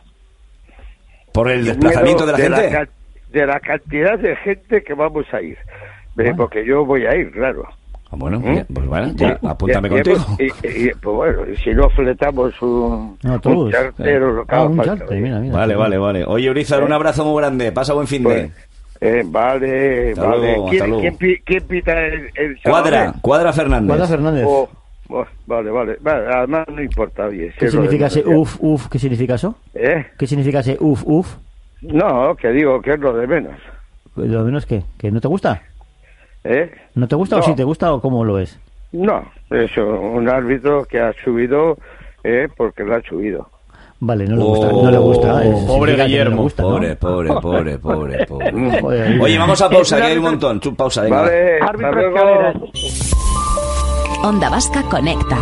¿Por el desplazamiento de la Miedo gente? ca- de la cantidad de gente que vamos a ir. Eh, porque yo voy a ir, claro. Ah, bueno, ¿Mm? ya, pues bueno, ya, apúntame Y- y contigo. hemos- Y, y, pues bueno, y si no fletamos un, No, un todos. charter o lo que Ah, haga un falta, charter, oye. mira, mira. Vale, vale, vale. Oye, Urizar, un abrazo muy grande. Pasa buen fin de... Pues, eh, vale, Hasta vale. luego, ¿Quién, hasta luego. quién pi- quién pita el, el Cuadra, sábado? Cuadra Fernández. Cuadra Fernández. Oh, Oh, vale, vale, vale, además no importa bien. ¿Qué significa ese uf, uf? ¿Qué significa eso? ¿Eh? ¿Qué significa ese uf, uf? No, que digo que es lo de menos. ¿Lo de menos qué? ¿Que no te gusta? ¿Eh? ¿No te gusta no. o sí te gusta o cómo lo es? No, eso, un árbitro que ha subido eh, porque lo ha subido. Vale, no le gusta, no le gusta. Es, pobre Guillermo. No le gusta, ¿no? Pobre, pobre, pobre, pobre, pobre. Oye, vamos a pausa, que hay un montón. Tú, pausa, venga. Vale, árbitro. Onda Vasca Conecta.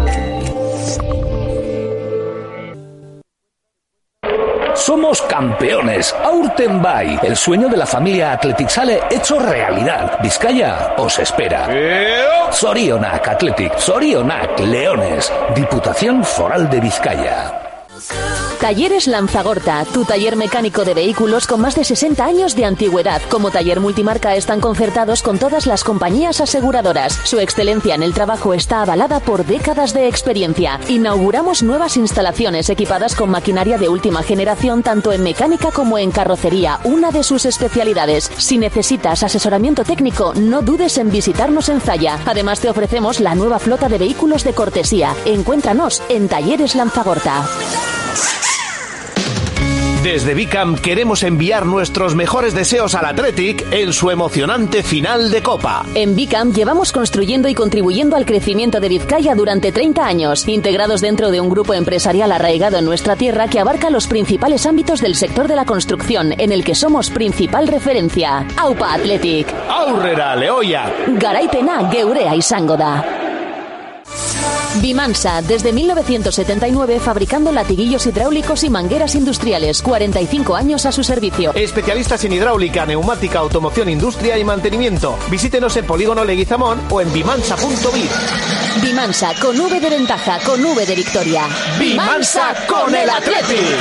Somos campeones. Aurten Bay, el sueño de la familia Athletic Sale hecho realidad. Vizcaya os espera. Zorionak Athletic, Zorionak Leones, Diputación Foral de Vizcaya. Talleres Lanzagorta, tu taller mecánico de vehículos con más de sesenta años de antigüedad. Como taller multimarca están concertados con todas las compañías aseguradoras. Su excelencia en el trabajo está avalada por décadas de experiencia. Inauguramos nuevas instalaciones equipadas con maquinaria de última generación tanto en mecánica como en carrocería, una de sus especialidades. Si necesitas asesoramiento técnico, no dudes en visitarnos en Zaya. Además te ofrecemos la nueva flota de vehículos de cortesía. Encuéntranos en Talleres Lanzagorta. Desde Bicam queremos enviar nuestros mejores deseos al Athletic en su emocionante final de Copa. En Bicam llevamos construyendo y contribuyendo al crecimiento de Vizcaya durante treinta años, integrados dentro de un grupo empresarial arraigado en nuestra tierra que abarca los principales ámbitos del sector de la construcción, en el que somos principal referencia. Aupa Athletic. Aurrera Leoia. Garaipena geurea izango da. Bimansa, desde mil novecientos setenta y nueve fabricando latiguillos hidráulicos y mangueras industriales, cuarenta y cinco años a su servicio. Especialistas en hidráulica, neumática, automoción, industria y mantenimiento. Visítenos en Polígono Leguizamón o en bimansa punto biz. Bimansa, con V de ventaja, con V de victoria. Bimansa con el Athletic.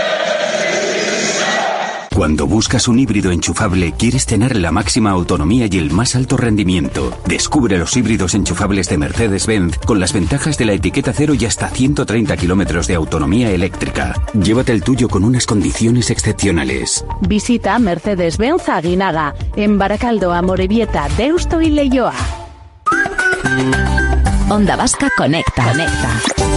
Cuando buscas un híbrido enchufable, quieres tener la máxima autonomía y el más alto rendimiento. Descubre los híbridos enchufables de Mercedes-Benz con las ventajas de la etiqueta cero y hasta ciento treinta kilómetros de autonomía eléctrica. Llévate el tuyo con unas condiciones excepcionales. Visita Mercedes-Benz Aguinaga, en Baracaldo, Amorebieta, Deusto y Leioa. Onda Vasca Conecta. Conecta.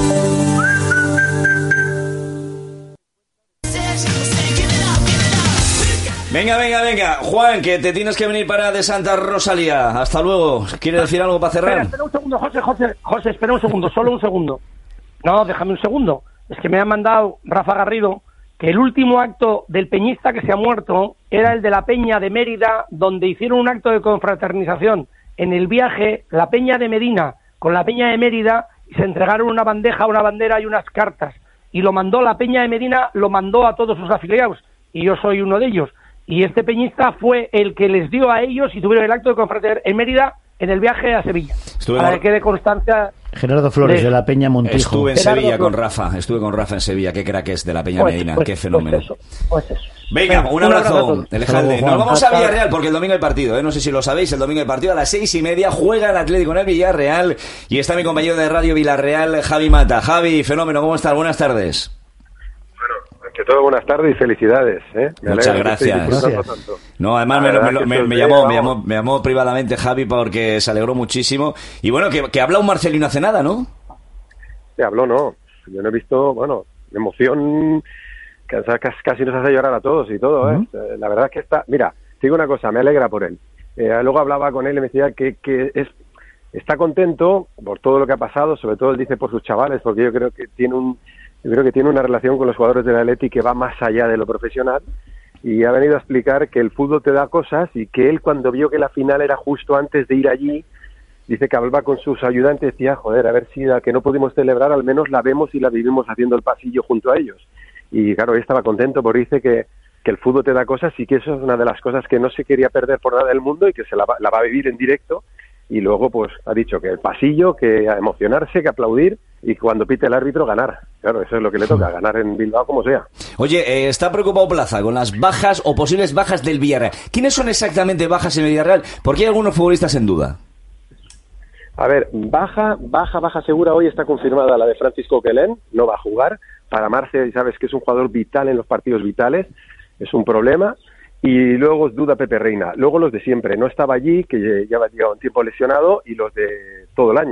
Venga, venga, venga. Juan, que te tienes que venir para de Santa Rosalía. Hasta luego. ¿Quieres decir algo para cerrar? Espera, espera un segundo, José, José, José, espera un segundo, solo un segundo. No, déjame un segundo. Es que me ha mandado Rafa Garrido que el último acto del peñista que se ha muerto era el de la Peña de Mérida, donde hicieron un acto de confraternización. En el viaje, la Peña de Medina con la Peña de Mérida, y se entregaron una bandeja, una bandera y unas cartas. Y lo mandó la Peña de Medina, lo mandó a todos sus afiliados. Y yo soy uno de ellos. Y este peñista fue el que les dio a ellos y tuvieron el acto de confrater en Mérida en el viaje a Sevilla. Estuve para con... que quede constancia. Gerardo Flores, de, de la Peña Montijo. Estuve en Gerardo Sevilla Flores. con Rafa, estuve con Rafa en Sevilla, qué crack es de la Peña Pues, Medina, pues, qué fenómeno. Pues eso, pues eso. Venga, un abrazo, Alejandro. Nos vamos a Hasta Villarreal porque el domingo hay partido, ¿eh? No sé si lo sabéis, el domingo hay partido a las seis y media, juega el Atlético en el Villarreal y está mi compañero de Radio Villarreal, Javi Mata. Javi, fenómeno, ¿cómo estás? Buenas tardes. Que todo buenas tardes y felicidades, ¿eh? Me Muchas gracias. gracias. No, además me, me, me, me, llamó, me, llamó, me llamó privadamente Javi porque se alegró muchísimo. Y bueno, que, que habla un Marcelino hace nada, ¿no? Se habló, no. Yo no he visto, bueno, emoción que casi nos hace llorar a todos y todo, ¿eh? Uh-huh. La verdad es que está... Mira, te digo una cosa, me alegra por él. Eh, luego hablaba con él y me decía que, que es, está contento por todo lo que ha pasado, sobre todo él dice por sus chavales, porque yo creo que tiene un... Yo creo que tiene una relación con los jugadores del Atleti que va más allá de lo profesional y ha venido a explicar que el fútbol te da cosas y que él cuando vio que la final era justo antes de ir allí, dice que hablaba con sus ayudantes y decía, joder, a ver si la que no pudimos celebrar al menos la vemos y la vivimos haciendo el pasillo junto a ellos. Y claro, él estaba contento porque dice que, que el fútbol te da cosas y que eso es una de las cosas que no se quería perder por nada del mundo y que se la va, la va a vivir en directo. Y luego, pues, ha dicho que el pasillo, que a emocionarse, que aplaudir y cuando pite el árbitro, ganar. Claro, eso es lo que le toca, ganar en Bilbao como sea. Oye, eh, está preocupado Plaza con las bajas o posibles bajas del Villarreal. ¿Quiénes son exactamente bajas en el Villarreal? Porque hay algunos futbolistas en duda. A ver, baja, baja, baja segura. Hoy está confirmada la de Francisco Quelén, no va a jugar. Para Marce, sabes que es un jugador vital en los partidos vitales, es un problema. Y luego es duda Pepe Reina. Luego los de siempre. No estaba allí, que ya lleva un tiempo lesionado, y los de todo el año.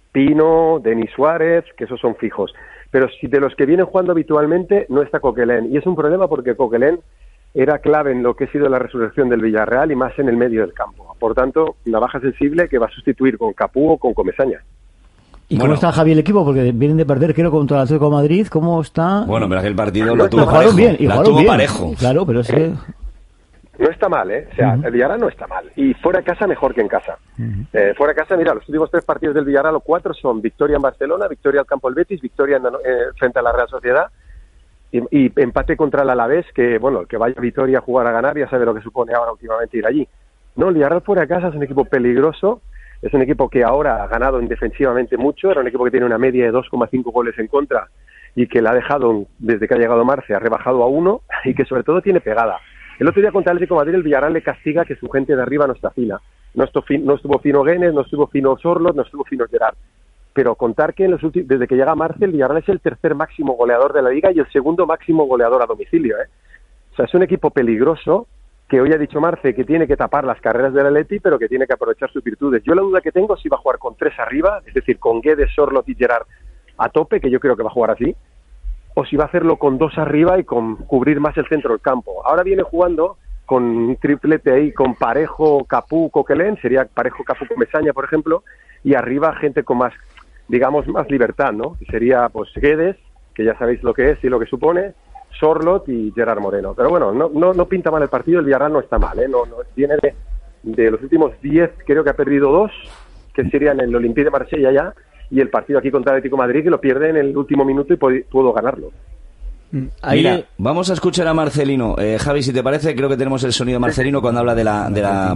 Pino, Denis Suárez, que esos son fijos. Pero si de los que vienen jugando habitualmente no está Coquelin, y es un problema porque Coquelin era clave en lo que ha sido la resurrección del Villarreal y más en el medio del campo. Por tanto, una baja sensible que va a sustituir con Capú o con Comesaña. ¿Y bueno, cómo está, Javi, el equipo? Porque vienen de perder, creo, contra el Atlético de Madrid. ¿Cómo está? Bueno, pero aquel partido lo tuvo parejo. Bien, y la tuvo bien. parejo. Claro, pero es que... No está mal, ¿eh? O sea, uh-huh. el Villarreal no está mal. Y fuera de casa, mejor que en casa. Uh-huh. Eh, fuera de casa, mira, los últimos tres partidos del Villarreal, los cuatro son victoria en Barcelona, victoria al campo del Betis, victoria en, eh, frente a la Real Sociedad y, y empate contra el Alavés, que, bueno, el que vaya a Vitoria a jugar a ganar ya sabe lo que supone ahora últimamente ir allí. No, el Villarreal fuera de casa es un equipo peligroso, es un equipo que ahora ha ganado defensivamente mucho, era un equipo que tiene una media de dos coma cinco goles en contra y que la ha dejado, desde que ha llegado Marce, ha rebajado a uno y que sobre todo tiene pegada. El otro día contra el Atlético de Madrid, el Villarreal le castiga que su gente de arriba no está fina. No estuvo, no estuvo fino Guenes, no estuvo fino Sorlot, no estuvo fino Gerard. Pero contar que en los últimos, desde que llega Marce, el Villarreal es el tercer máximo goleador de la Liga y el segundo máximo goleador a domicilio, ¿eh? O sea, es un equipo peligroso que hoy ha dicho Marce que tiene que tapar las carreras del Atleti, pero que tiene que aprovechar sus virtudes. Yo la duda que tengo es si va a jugar con tres arriba, es decir, con Guedes, Sorlot y Gerard a tope, que yo creo que va a jugar así, o si va a hacerlo con dos arriba y con cubrir más el centro del campo. Ahora viene jugando con un triplete ahí, con Parejo, Capú, Coquelin, sería Parejo, Capú, Comesaña, por ejemplo, y arriba gente con más, digamos, más libertad, ¿no? Que sería, pues, Guedes, que ya sabéis lo que es y lo que supone, Sorlot y Gerard Moreno. Pero bueno, no no no pinta mal el partido, el Villarreal no está mal, ¿eh? No, no, viene de, de los últimos diez, creo que ha perdido dos, que serían el Olympique de Marsella ya, y el partido aquí contra el Atlético de Madrid, que lo pierde en el último minuto y pod- pudo ganarlo. Ahí... Mira, vamos a escuchar a Marcelino. Eh, Javi, si te parece, creo que tenemos el sonido de Marcelino cuando habla de la... De la...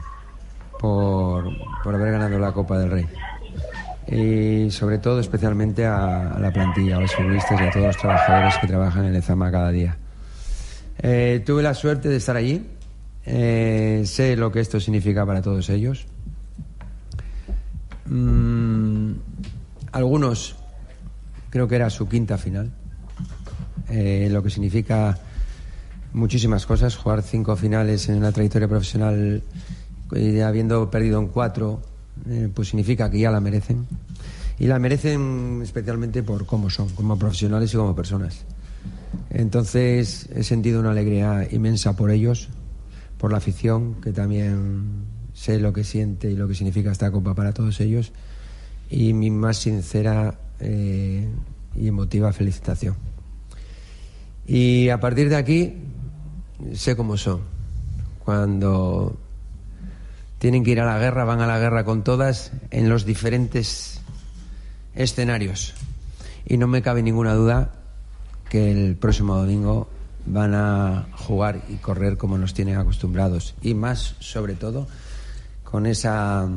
Por, por haber ganado la Copa del Rey. Y sobre todo, especialmente a, a la plantilla, a los futbolistas y a todos los trabajadores que trabajan en Lezama cada día. Eh, tuve la suerte de estar allí. Eh, sé lo que esto significa para todos ellos. Mm, algunos creo que era su quinta final. Eh, lo que significa muchísimas cosas, jugar cinco finales en una trayectoria profesional y habiendo perdido en cuatro, eh, pues significa que ya la merecen, y la merecen especialmente por cómo son, como profesionales y como personas. Entonces he sentido una alegría inmensa por ellos, por la afición, que también sé lo que siente y lo que significa esta Copa para todos ellos, y mi más sincera eh, y emotiva felicitación. Y a partir de aquí sé cómo son. Cuando tienen que ir a la guerra, van a la guerra con todas en los diferentes escenarios. Y no me cabe ninguna duda que el próximo domingo van a jugar y correr como nos tienen acostumbrados. Y más, sobre todo, con esa,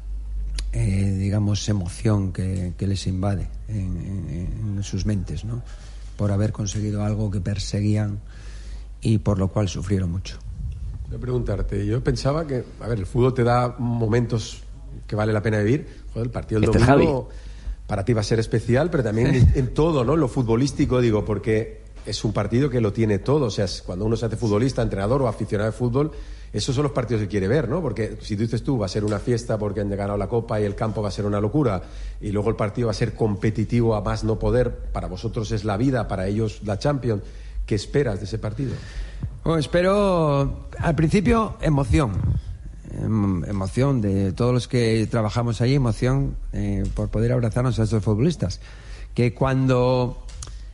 eh, digamos, emoción que, que les invade en, en, en sus mentes, ¿no? Por haber conseguido algo que perseguían y por lo cual sufrieron mucho. Voy a preguntarte, yo pensaba que, a ver, el fútbol te da momentos que vale la pena vivir. Joder, el partido del este domingo para ti va a ser especial, pero también en, en todo, ¿no? Lo futbolístico, digo, porque es un partido que lo tiene todo. O sea, cuando uno se hace futbolista, entrenador o aficionado de fútbol, esos son los partidos que quiere ver, ¿no? Porque si tú dices tú, va a ser una fiesta porque han ganado la Copa y el campo va a ser una locura, y luego el partido va a ser competitivo a más no poder, para vosotros es la vida, para ellos la Champions. ¿Qué esperas de ese partido? Bueno, espero, al principio, emoción. Em, emoción de todos los que trabajamos allí, emoción eh, por poder abrazarnos a estos futbolistas. Que cuando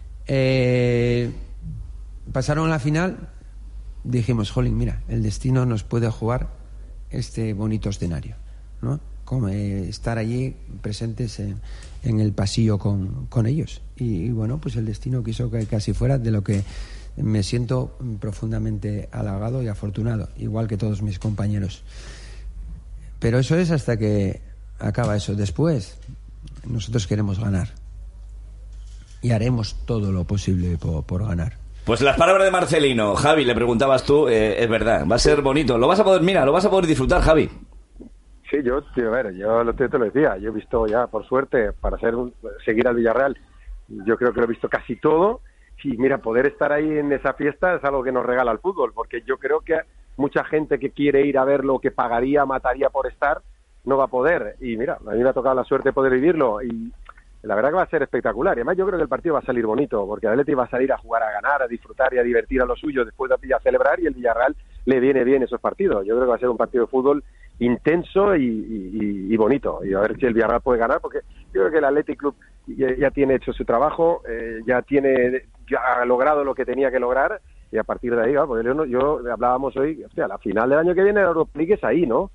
eh, pasaron a la final, dijimos, jolín, mira, el destino nos puede jugar este bonito escenario, ¿no? Como eh, estar allí presentes en, en el pasillo con, con ellos. Y, y bueno, pues el destino quiso que casi fuera, de lo que me siento profundamente halagado y afortunado, igual que todos mis compañeros. Pero eso es hasta que acaba eso. Después, nosotros queremos ganar. Y haremos todo lo posible por, por ganar. Pues las palabras de Marcelino. Javi, le preguntabas tú, eh, es verdad, va a ser bonito. Lo vas a poder, mira, lo vas a poder disfrutar, Javi. Sí, yo, tío, a ver, yo lo, te, te lo decía, yo he visto ya, por suerte, para ser un, seguir al Villarreal, yo creo que lo he visto casi todo, y mira, poder estar ahí en esa fiesta es algo que nos regala el fútbol, porque yo creo que mucha gente que quiere ir a verlo, que pagaría, mataría por estar, no va a poder. Y mira, a mí me ha tocado la suerte de poder vivirlo y la verdad que va a ser espectacular. Y además yo creo que el partido va a salir bonito, porque el Atleti va a salir a jugar, a ganar, a disfrutar y a divertir a los suyos después de a celebrar, y el Villarreal le viene bien esos partidos. Yo creo que va a ser un partido de fútbol intenso y, y, y bonito, y a ver si el Villarreal puede ganar, porque yo creo que el Athletic Club ya, ya tiene hecho su trabajo, eh, ya tiene ya ha logrado lo que tenía que lograr, y a partir de ahí, ¿no? Porque yo, yo hablábamos hoy, hostia, la final del año que viene la Europa League es ahí, ¿no?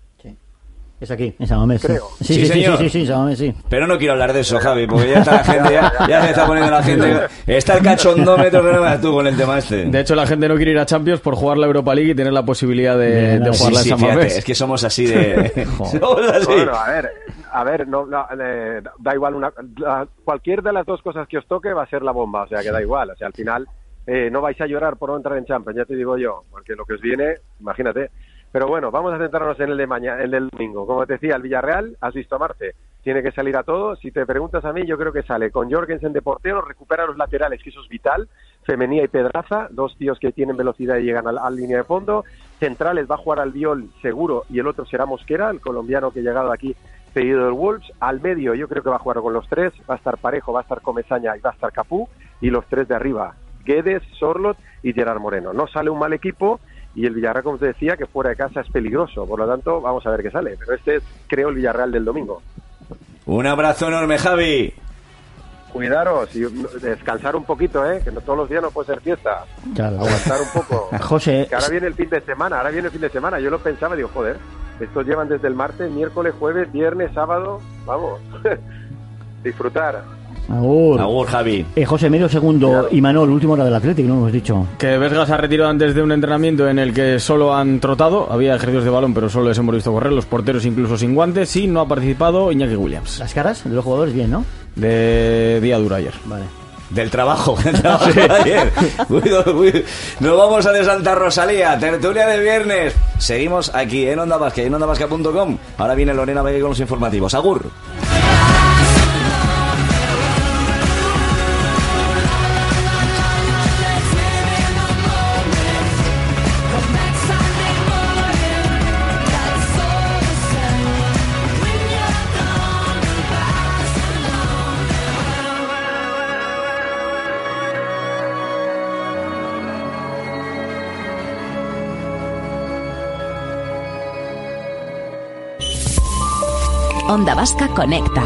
Es aquí, en San Mamés. Creo. Sí, sí, Sí, sí, señor. sí, sí, sí, San Mamés, sí. Pero no quiero hablar de eso, Javi, porque ya está la gente, ya, ya se está poniendo la gente, está el cachondómetro que no me das tú con el tema este. De hecho, la gente no quiere ir a Champions por jugar la Europa League y tener la posibilidad de, Bien, de sí, jugarla Sí, en San fíjate, Mamés. es que somos así de... somos así. Bueno, a ver, a ver, no, no, eh, da igual, una, la, cualquier de las dos cosas que os toque va a ser la bomba, o sea, que da igual, o sea, al final eh, no vais a llorar por no entrar en Champions, ya te digo yo, porque lo que os viene, imagínate. Pero bueno, vamos a centrarnos en el de mañana, en el domingo. Como te decía, el Villarreal, has visto a Marte, tiene que salir a todo. Si te preguntas a mí, yo creo que sale con Jorgensen de portero, recupera los laterales, que eso es vital, Femenía y Pedraza, dos tíos que tienen velocidad y llegan a la, a la línea de fondo. Centrales va a jugar Albiol seguro, y el otro será Mosquera, el colombiano que ha llegado aquí pedido del Wolves. Al medio yo creo que va a jugar con los tres, va a estar Parejo, va a estar Comesaña y va a estar Capú, y los tres de arriba, Guedes, Sorlot y Gerard Moreno. No sale un mal equipo, y el Villarreal, como te decía, que fuera de casa es peligroso, por lo tanto vamos a ver qué sale, pero este es, creo, el Villarreal del domingo. Un abrazo enorme, Javi. Cuidaros y descansar un poquito, ¿eh? Que no, todos los días no puede ser fiesta. Claro. Aguantar un poco. José, Que ahora viene el fin de semana, ahora viene el fin de semana. Yo lo pensaba y digo, joder, estos llevan desde el martes, miércoles, jueves, viernes, sábado, vamos, disfrutar. Agur. Agur, Javi. Eh, José, medio segundo. Y Manol, última hora del Atlético, no hemos dicho. Que Vesga se ha retirado antes de un entrenamiento en el que solo han trotado, había ejercicios de balón, pero solo les hemos visto correr, los porteros incluso sin guantes, y no ha participado Iñaki Williams. Las caras de los jugadores, bien, ¿no? De día duro ayer. Vale. Del trabajo, del trabajo de ayer. Uy, uy. Nos vamos a de Santa Rosalía, tertulia de viernes. Seguimos aquí en Onda Vasca y en onda vasca punto com. Ahora viene Lorena Vega con los informativos. Agur. Onda Vasca Conecta.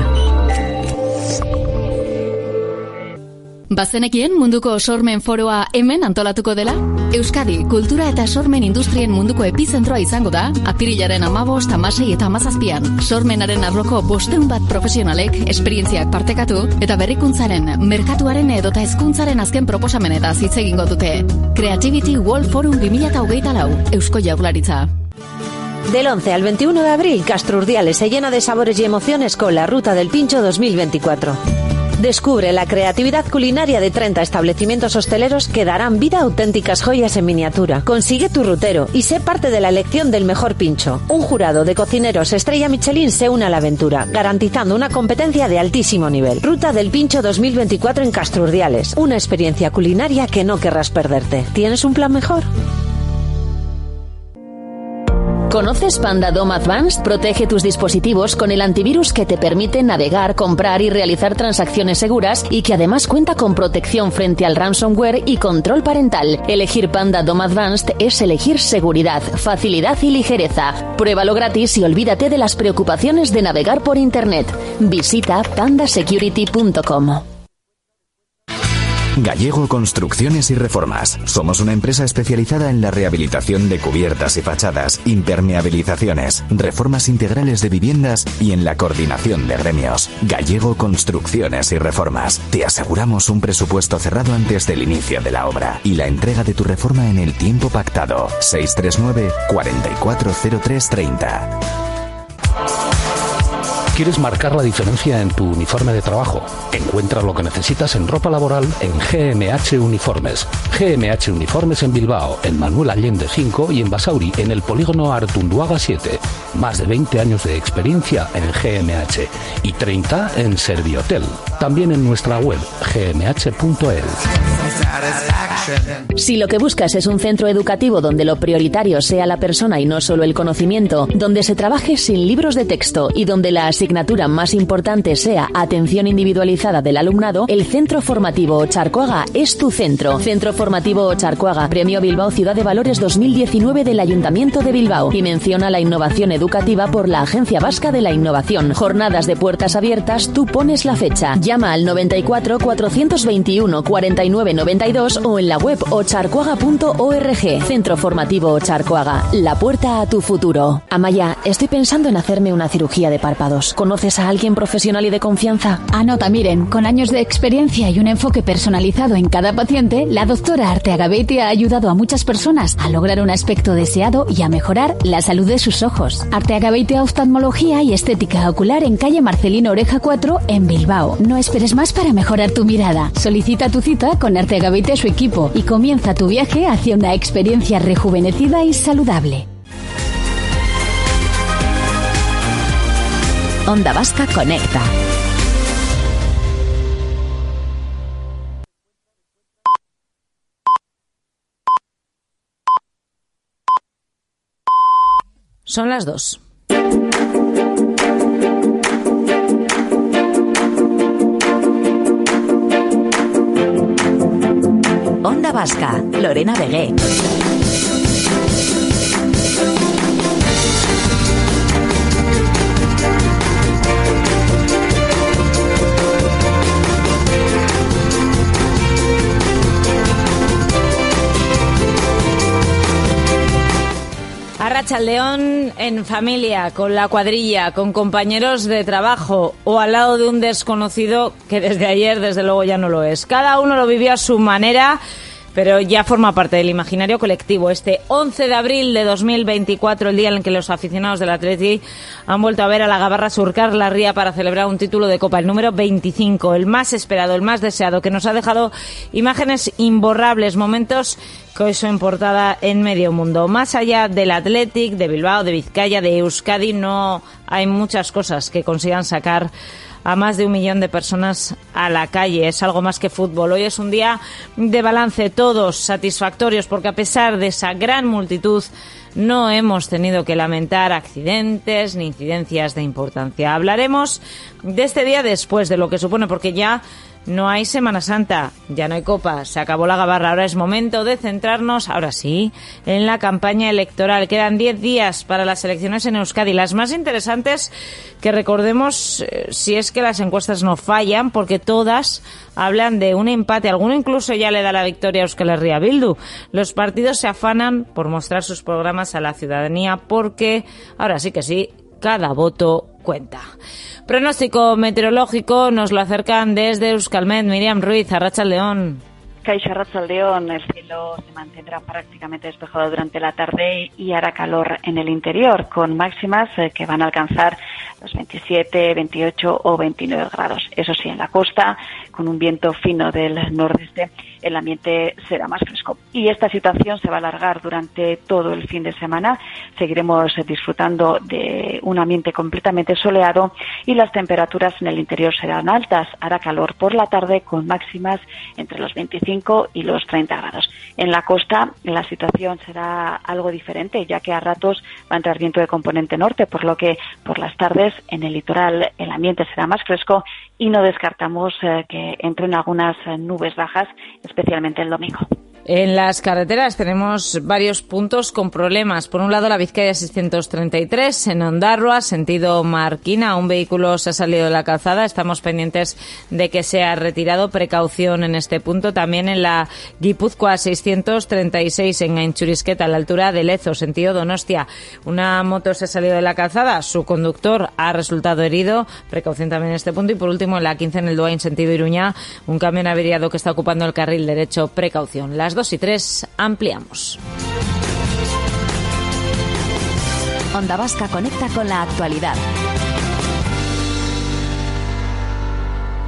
Bazenekien munduko sormen foroa hemen antolatuko dela? Euskadi, kultura eta sormen industrien munduko epizentroa izango da, apirilaren amabost, amasei eta amazazpian. Sormenaren arloko bosteun bat profesionalek, esperientziak partekatu, eta berrikuntzaren, merkatuaren edota hezkuntzaren azken proposamenetaz hitz egingo dute. Creativity World Forum bi mila hogeita lau, Eusko Jaurlaritza. Del once al veintiuno de abril, Castro Urdiales se llena de sabores y emociones con la Ruta del Pincho dos mil veinticuatro. Descubre la creatividad culinaria de treinta establecimientos hosteleros que darán vida a auténticas joyas en miniatura. Consigue tu rutero y sé parte de la elección del mejor pincho. Un jurado de cocineros estrella Michelin se une a la aventura, garantizando una competencia de altísimo nivel. Ruta del Pincho dos mil veinticuatro en Castro Urdiales. Una experiencia culinaria que no querrás perderte. ¿Tienes un plan mejor? ¿Conoces Panda Dom Advanced? Protege tus dispositivos con el antivirus que te permite navegar, comprar y realizar transacciones seguras y que además cuenta con protección frente al ransomware y control parental. Elegir Panda Dom Advanced es elegir seguridad, facilidad y ligereza. Pruébalo gratis y olvídate de las preocupaciones de navegar por Internet. Visita panda security punto com. Gallego Construcciones y Reformas. Somos una empresa especializada en la rehabilitación de cubiertas y fachadas, impermeabilizaciones, reformas integrales de viviendas y en la coordinación de gremios. Gallego Construcciones y Reformas. Te aseguramos un presupuesto cerrado antes del inicio de la obra y la entrega de tu reforma en el tiempo pactado. seis tres nueve, cuatro cuatro cero tres tres cero. ¿Quieres marcar la diferencia en tu uniforme de trabajo? Encuentra lo que necesitas en ropa laboral en G M H Uniformes. G M H Uniformes en Bilbao, en Manuel Allende cinco y en Basauri, en el polígono Artunduaga siete. Más de veinte años de experiencia en G M H y treinta en Servihotel. También en nuestra web g m h punto e l. Si lo que buscas es un centro educativo donde lo prioritario sea la persona y no solo el conocimiento, donde se trabaje sin libros de texto y donde la asignatura más importante sea atención individualizada del alumnado, el Centro Formativo Ocharcoaga es tu centro. Centro Formativo Ocharcoaga, Premio Bilbao Ciudad de Valores dos mil diecinueve del Ayuntamiento de Bilbao y menciona la innovación educativa por la Agencia Vasca de la Innovación. Jornadas de puertas abiertas, tú pones la fecha. Llama al noventa y cuatro, cuatrocientos veintiuno, cuarenta y nueve noventa y dos o en la web ocharcoaga punto org. Centro Formativo Ocharcoaga, la puerta a tu futuro. Amaya, estoy pensando en hacerme una cirugía de párpados. ¿Conoces a alguien profesional y de confianza? Anota, miren, con años de experiencia y un enfoque personalizado en cada paciente, la doctora Arteaga Beiti ha ayudado a muchas personas a lograr un aspecto deseado y a mejorar la salud de sus ojos. Arteaga Beiti Oftalmología y Estética Ocular en calle Marcelino Oreja cuatro en Bilbao. No esperes más para mejorar tu mirada. Solicita tu cita con Arteaga Beiti a su equipo y comienza tu viaje hacia una experiencia rejuvenecida y saludable. Onda Vasca Conecta. Son las dos. Onda Vasca, Lorena Begué. Arratsaldeón en familia, con la cuadrilla, con compañeros de trabajo o al lado de un desconocido que desde ayer desde luego ya no lo es. Cada uno lo vivió a su manera, pero ya forma parte del imaginario colectivo. Este once de abril de dos mil veinticuatro, el día en el que los aficionados del Atleti han vuelto a ver a la Gabarra surcar la ría para celebrar un título de Copa, el número veinticinco, el más esperado, el más deseado, que nos ha dejado imágenes imborrables, momentos que hoy son portada en medio mundo. Más allá del Athletic, de Bilbao, de Vizcaya, de Euskadi, no hay muchas cosas que consigan sacar a más de un millón de personas a la calle. Es algo más que fútbol. Hoy es un día de balance, todos satisfactorios, porque a pesar de esa gran multitud no hemos tenido que lamentar accidentes ni incidencias de importancia. Hablaremos de este día después de lo que supone, porque ya no hay Semana Santa, ya no hay Copa, se acabó la Gabarra. Ahora es momento de centrarnos, ahora sí, en la campaña electoral. Quedan diez días para las elecciones en Euskadi. Las más interesantes, que recordemos, eh, si es que las encuestas no fallan, porque todas hablan de un empate. Alguno incluso ya le da la victoria a Euskal Herria Bildu. Los partidos se afanan por mostrar sus programas a la ciudadanía, porque ahora sí que sí, cada voto cuenta. Pronóstico meteorológico nos lo acercan desde Euskalmet. Miriam Ruiz, Arratsaldeón. Kaixo, Arratsaldeón. El cielo se mantendrá prácticamente despejado durante la tarde y hará calor en el interior, con máximas eh, que van a alcanzar los veintisiete, veintiocho o veintinueve grados. Eso sí, en la costa, con un viento fino del nordeste, el ambiente será más fresco. Y esta situación se va a alargar durante todo el fin de semana. Seguiremos disfrutando de un ambiente completamente soleado y las temperaturas en el interior serán altas. Hará calor por la tarde, con máximas entre los veinticinco y los treinta grados. En la costa la situación será algo diferente, ya que a ratos va a entrar viento de componente norte, por lo que por las tardes en el litoral el ambiente será más fresco y no descartamos eh, que entren algunas eh, nubes bajas, especialmente el domingo. En las carreteras tenemos varios puntos con problemas. Por un lado, la Vizcaya seiscientos treinta y tres, en Ondarroa, sentido Marquina. Un vehículo se ha salido de la calzada. Estamos pendientes de que sea retirado. Precaución en este punto. También en la Guipúzcoa seiscientos treinta y seis, en Gainchurisqueta, a la altura de Lezo, sentido Donostia. Una moto se ha salido de la calzada. Su conductor ha resultado herido. Precaución también en este punto. Y por último, en la quince, en el Duain, sentido Iruña, un camión averiado que está ocupando el carril derecho. Precaución. Las dos y tres, ampliamos. Onda Vasca conecta con la actualidad.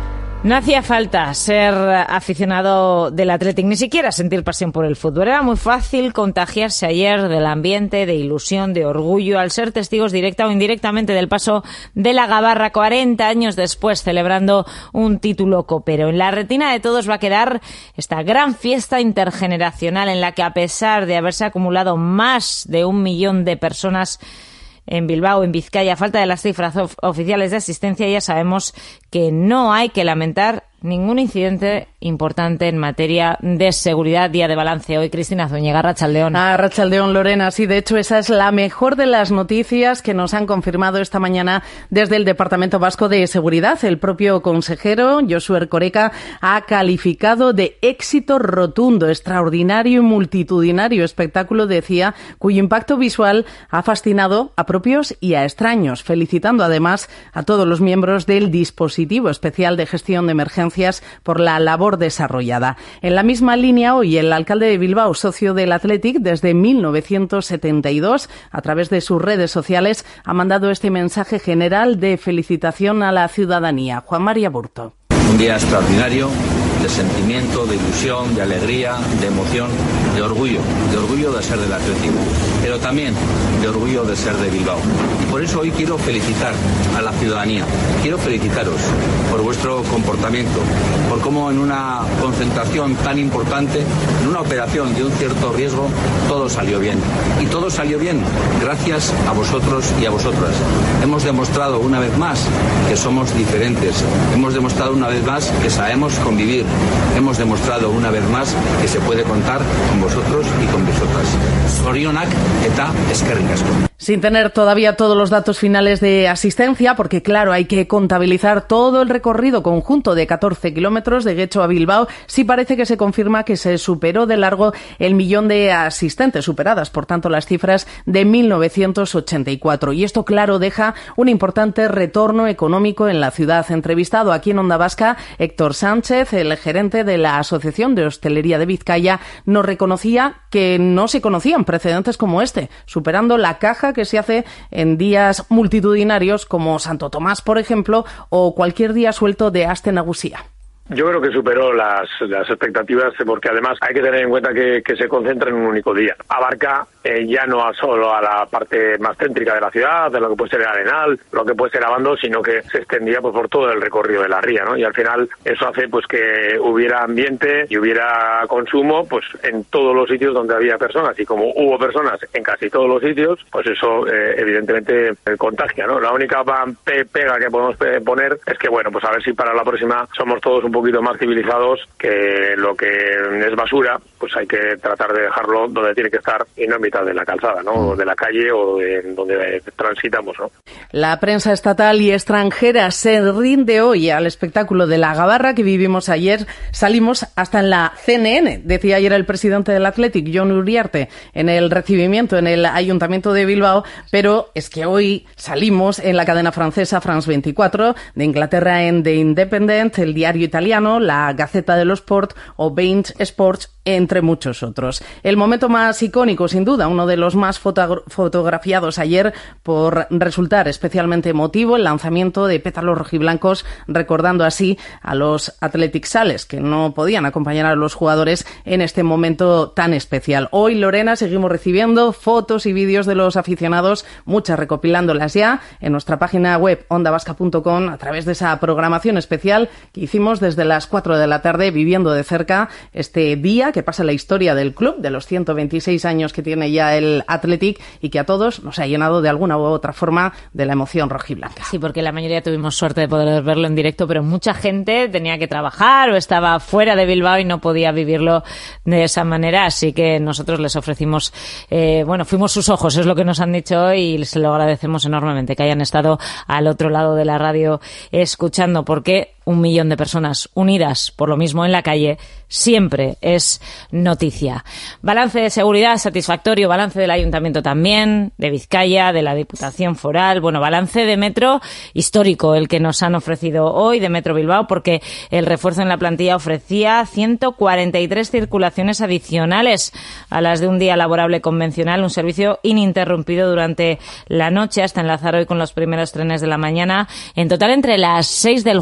No hacía falta ser aficionado del Athletic, ni siquiera sentir pasión por el fútbol. Era muy fácil contagiarse ayer del ambiente, de ilusión, de orgullo, al ser testigos directa o indirectamente del paso de la Gabarra cuarenta años después, celebrando un título copero. En la retina de todos va a quedar esta gran fiesta intergeneracional en la que, a pesar de haberse acumulado más de un millón de personas en Bilbao, en Vizcaya, a falta de las cifras of- oficiales de asistencia, ya sabemos que no hay que lamentar ningún incidente importante en materia de seguridad. Día de balance hoy. Cristina Zúñiga, Arratsaldeón. Arratsaldeón, Lorena. Sí, de hecho, esa es la mejor de las noticias que nos han confirmado esta mañana desde el Departamento Vasco de Seguridad. El propio consejero, Josu Erkoreka, ha calificado de éxito rotundo, extraordinario y multitudinario espectáculo, decía, cuyo impacto visual ha fascinado a propios y a extraños, felicitando además a todos los miembros del dispositivo especial de gestión de emergencias por la labor desarrollada. En la misma línea, hoy el alcalde de Bilbao, socio del Athletic desde mil novecientos setenta y dos, a través de sus redes sociales, ha mandado este mensaje general de felicitación a la ciudadanía. Juan María Burto. Un día extraordinario, de sentimiento, de ilusión, de alegría, de emoción, de orgullo, de orgullo de ser del Atlético, pero también de orgullo de ser de Bilbao. Y por eso hoy quiero felicitar a la ciudadanía, quiero felicitaros por vuestro comportamiento, por cómo en una concentración tan importante, en una operación de un cierto riesgo, todo salió bien. Y todo salió bien gracias a vosotros y a vosotras. Hemos demostrado una vez más que somos diferentes, hemos demostrado una vez más que sabemos convivir, hemos demostrado una vez más que se puede contar con vosotros y con vosotras. Zorionak eta eskerrik asko. Sin tener todavía todos los datos finales de asistencia, porque claro, hay que contabilizar todo el recorrido conjunto de catorce kilómetros de Getxo a Bilbao, sí parece que se confirma que se superó de largo el millón de asistentes, superadas por tanto las cifras de mil novecientos ochenta y cuatro. Y esto, claro, deja un importante retorno económico en la ciudad. Entrevistado aquí en Onda Vasca, Héctor Sánchez, el gerente de la Asociación de Hostelería de Vizcaya, nos reconocía que no se conocían precedentes como este, superando la caja que se hace en días multitudinarios como Santo Tomás, por ejemplo, o cualquier día suelto de Aste Nagusia. Yo creo que superó las, las expectativas, porque además hay que tener en cuenta que, que se concentra en un único día. Abarca eh, ya no a solo a la parte más céntrica de la ciudad, de lo que puede ser el Arenal, lo que puede ser Abando, sino que se extendía pues por todo el recorrido de la ría, ¿no? Y al final eso hace pues que hubiera ambiente y hubiera consumo pues en todos los sitios donde había personas, y como hubo personas en casi todos los sitios, pues eso eh, evidentemente eh, contagia, ¿no? La única pe- pega que podemos pe- poner es que, bueno, pues a ver si para la próxima somos todos un poquito más civilizados, que lo que es basura pues hay que tratar de dejarlo donde tiene que estar y no en mitad de la calzada, ¿no? O de la calle o de donde transitamos, ¿no? La prensa estatal y extranjera se rinde hoy al espectáculo de la Gabarra que vivimos ayer. Salimos hasta en la C N N, decía ayer el presidente del Athletic, Jon Uriarte, en el recibimiento en el Ayuntamiento de Bilbao, pero es que hoy salimos en la cadena francesa France veinticuatro, de Inglaterra en The Independent, el diario italiano, la Gaceta dello Sport o Bein Sports, entre muchos otros. El momento más icónico, sin duda, uno de los más fotogra- fotografiados ayer por resultar especialmente emotivo, el lanzamiento de pétalos rojiblancos, recordando así a los Athletic Sales, que no podían acompañar a los jugadores en este momento tan especial. Hoy, Lorena, seguimos recibiendo fotos y vídeos de los aficionados, muchas recopilándolas ya en nuestra página web onda vasca punto com, a través de esa programación especial que hicimos desde las cuatro de la tarde, viviendo de cerca este día que pasa la historia del club, de los ciento veintiséis años que tiene ya el Athletic, y que a todos nos ha llenado de alguna u otra forma de la emoción rojiblanca. Sí, porque la mayoría tuvimos suerte de poder verlo en directo, pero mucha gente tenía que trabajar o estaba fuera de Bilbao y no podía vivirlo de esa manera, así que nosotros les ofrecimos, eh, bueno, fuimos sus ojos, es lo que nos han dicho hoy, y se lo agradecemos enormemente que hayan estado al otro lado de la radio escuchando, porque un millón de personas unidas por lo mismo en la calle siempre es noticia. Balance de seguridad satisfactorio, balance del Ayuntamiento también, de Vizcaya, de la Diputación Foral, bueno, balance de Metro histórico el que nos han ofrecido hoy, de Metro Bilbao, porque el refuerzo en la plantilla ofrecía ciento cuarenta y tres circulaciones adicionales a las de un día laborable convencional, un servicio ininterrumpido durante la noche hasta enlazar hoy con los primeros trenes de la mañana. En total, entre las seis del jueves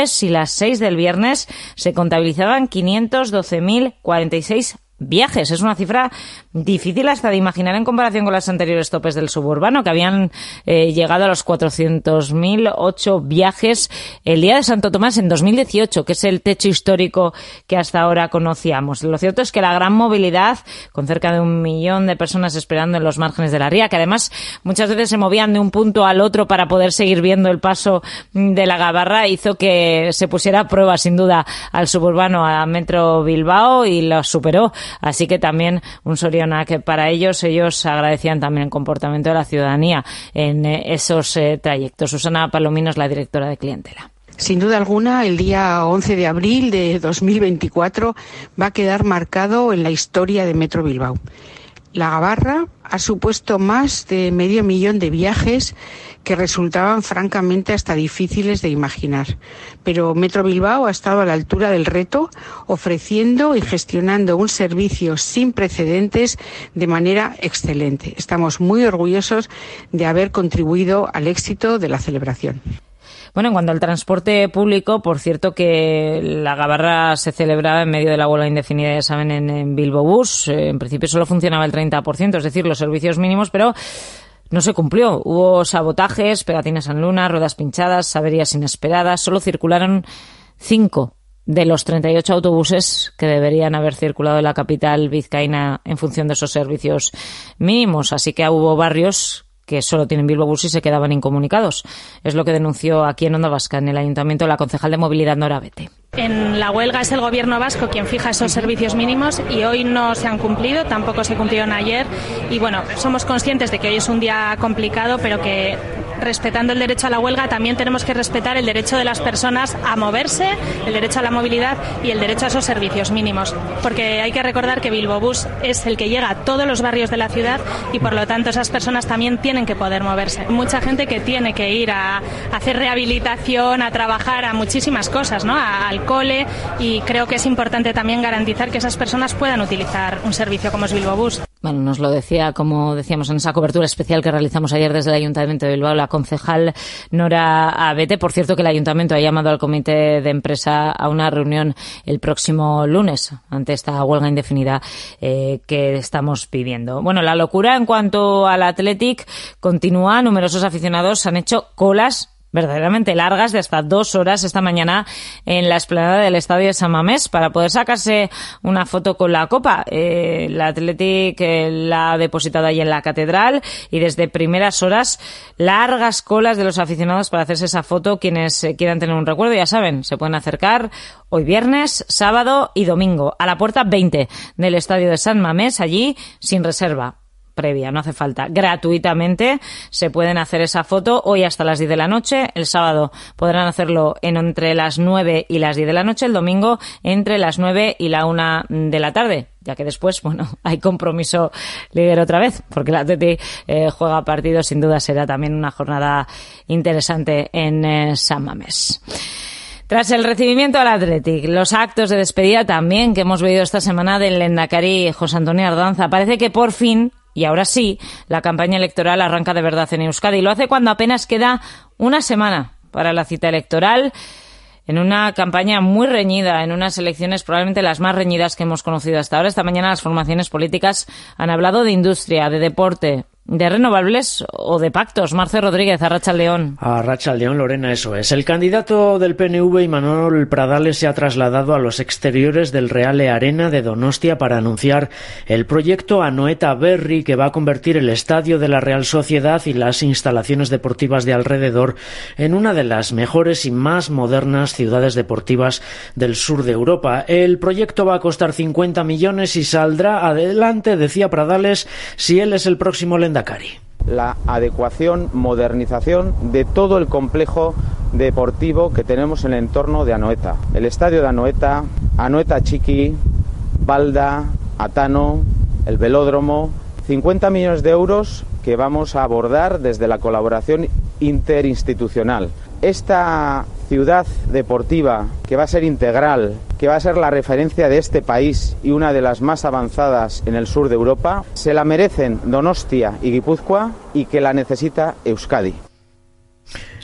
jueves y las seis del viernes se contabilizaban quinientos doce mil cuarenta y seis viajes. Es una cifra difícil hasta de imaginar en comparación con las anteriores topes del suburbano, que habían eh, llegado a los cuatrocientos mil ocho viajes el día de Santo Tomás en dos mil dieciocho, que es el techo histórico que hasta ahora conocíamos. Lo cierto es que la gran movilidad, con cerca de un millón de personas esperando en los márgenes de la ría, que además muchas veces se movían de un punto al otro para poder seguir viendo el paso de la Gabarra, hizo que se pusiera a prueba sin duda al suburbano, a Metro Bilbao, y lo superó. Así que también un Sorionak para ellos. Ellos agradecían también el comportamiento de la ciudadanía en esos eh, trayectos. Susana Palomino es la directora de clientela. Sin duda alguna, el día once de abril de dos mil veinticuatro va a quedar marcado en la historia de Metro Bilbao. La Gabarra ha supuesto más de medio millón de viajes que resultaban francamente hasta difíciles de imaginar. Pero Metro Bilbao ha estado a la altura del reto, ofreciendo y gestionando un servicio sin precedentes de manera excelente. Estamos muy orgullosos de haber contribuido al éxito de la celebración. Bueno, en cuanto al transporte público, por cierto que la Gabarra se celebraba en medio de la huelga indefinida, ya saben, en, en Bilbo Bus. Eh, en principio solo funcionaba el treinta por ciento, es decir, los servicios mínimos, pero no se cumplió. Hubo sabotajes, pegatinas en luna, ruedas pinchadas, averías inesperadas. Solo circularon cinco de los treinta y ocho autobuses que deberían haber circulado en la capital vizcaína en función de esos servicios mínimos. Así que hubo barrios que solo tienen Bilbo Bus y se quedaban incomunicados. Es lo que denunció aquí en Onda Vasca, en el Ayuntamiento, la concejal de Movilidad Nora Bete. En la huelga es el Gobierno vasco quien fija esos servicios mínimos y hoy no se han cumplido, tampoco se cumplieron ayer. Y bueno, somos conscientes de que hoy es un día complicado, pero que respetando el derecho a la huelga también tenemos que respetar el derecho de las personas a moverse, el derecho a la movilidad y el derecho a esos servicios mínimos. Porque hay que recordar que Bilbo Bus es el que llega a todos los barrios de la ciudad y por lo tanto esas personas también tienen que poder moverse. Mucha gente que tiene que ir a hacer rehabilitación, a trabajar, a muchísimas cosas, ¿no? A, al cole, y creo que es importante también garantizar que esas personas puedan utilizar un servicio como es Bilbo Bus. Bueno, nos lo decía, como decíamos, en esa cobertura especial que realizamos ayer desde el Ayuntamiento de Bilbao, la concejal Nora Abete. Por cierto, que el Ayuntamiento ha llamado al comité de empresa a una reunión el próximo lunes ante esta huelga indefinida eh, que estamos viviendo. Bueno, la locura en cuanto al Athletic continúa. Numerosos aficionados han hecho colas verdaderamente largas de hasta dos horas esta mañana en la explanada del Estadio de San Mamés para poder sacarse una foto con la copa. Eh, el Athletic eh, la ha depositado ahí en la catedral y desde primeras horas largas colas de los aficionados para hacerse esa foto. Quienes eh, quieran tener un recuerdo, ya saben, se pueden acercar hoy viernes, sábado y domingo a la puerta veinte del Estadio de San Mamés, allí sin reserva previa, no hace falta. Gratuitamente se pueden hacer esa foto hoy hasta las diez de la noche. El sábado podrán hacerlo en entre las nueve y las diez de la noche. El domingo entre las nueve y la una de la tarde. Ya que después, bueno, hay compromiso líder otra vez, porque el Atleti eh, juega partido. Sin duda será también una jornada interesante en eh, San Mamés. Tras el recibimiento al Athletic, los actos de despedida también que hemos vivido esta semana del Lehendakari José Antonio Ardanza, parece que por fin, y ahora sí, la campaña electoral arranca de verdad en Euskadi. Y lo hace cuando apenas queda una semana para la cita electoral, en una campaña muy reñida, en unas elecciones probablemente las más reñidas que hemos conocido hasta ahora. Esta mañana las formaciones políticas han hablado de industria, de deporte, de renovables o de pactos. Marce Rodríguez, Arratsaldeón. Arratsaldeón, Lorena, eso es. El candidato del P N V, Imanol Pradales, se ha trasladado a los exteriores del Reale Arena de Donostia para anunciar el proyecto Anoeta Berri, que va a convertir el estadio de la Real Sociedad y las instalaciones deportivas de alrededor en una de las mejores y más modernas ciudades deportivas del sur de Europa. El proyecto va a costar cincuenta millones y saldrá adelante, decía Pradales, si él es el próximo Lehendakari. La adecuación, modernización de todo el complejo deportivo que tenemos en el entorno de Anoeta. El estadio de Anoeta, Anoeta Txiki, Balda, Atano, el velódromo, cincuenta millones de euros que vamos a abordar desde la colaboración interinstitucional. Esta ciudad deportiva, que va a ser integral, que va a ser la referencia de este país y una de las más avanzadas en el sur de Europa, se la merecen Donostia y Guipúzcoa y que la necesita Euskadi.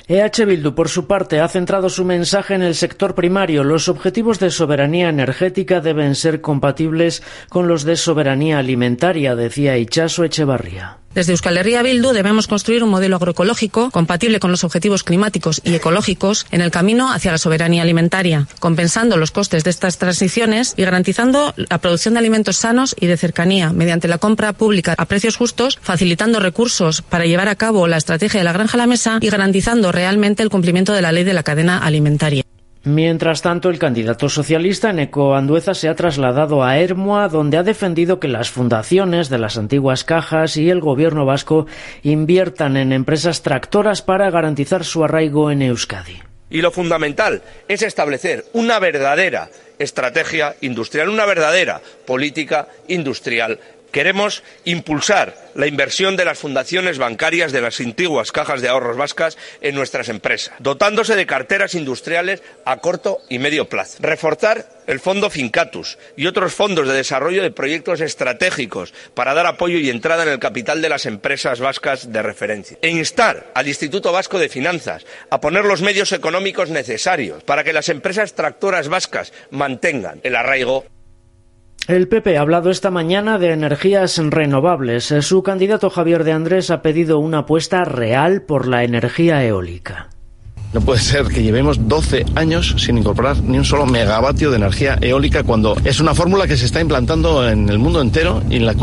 E H Bildu, por su parte, ha centrado su mensaje en el sector primario. Los objetivos de soberanía energética deben ser compatibles con los de soberanía alimentaria, decía Itxaso Echevarría. Desde Euskal Herria Bildu debemos construir un modelo agroecológico compatible con los objetivos climáticos y ecológicos en el camino hacia la soberanía alimentaria, compensando los costes de estas transiciones y garantizando la producción de alimentos sanos y de cercanía mediante la compra pública a precios justos, facilitando recursos para llevar a cabo la estrategia de la granja a la mesa y garantizando realmente el cumplimiento de la ley de la cadena alimentaria. Mientras tanto, el candidato socialista Eneko Andueza se ha trasladado a Ermua, donde ha defendido que las fundaciones de las antiguas cajas y el gobierno vasco inviertan en empresas tractoras para garantizar su arraigo en Euskadi. Y lo fundamental es establecer una verdadera estrategia industrial, una verdadera política industrial. Queremos impulsar la inversión de las fundaciones bancarias de las antiguas cajas de ahorros vascas en nuestras empresas, dotándose de carteras industriales a corto y medio plazo. Reforzar el Fondo Fincatus y otros fondos de desarrollo de proyectos estratégicos para dar apoyo y entrada en el capital de las empresas vascas de referencia. E instar al Instituto Vasco de Finanzas a poner los medios económicos necesarios para que las empresas tractoras vascas mantengan el arraigo. El P P ha hablado esta mañana de energías renovables. Su candidato Javier de Andrés ha pedido una apuesta real por la energía eólica. No puede ser que llevemos doce años sin incorporar ni un solo megavatio de energía eólica cuando es una fórmula que se está implantando en el mundo entero y en la cual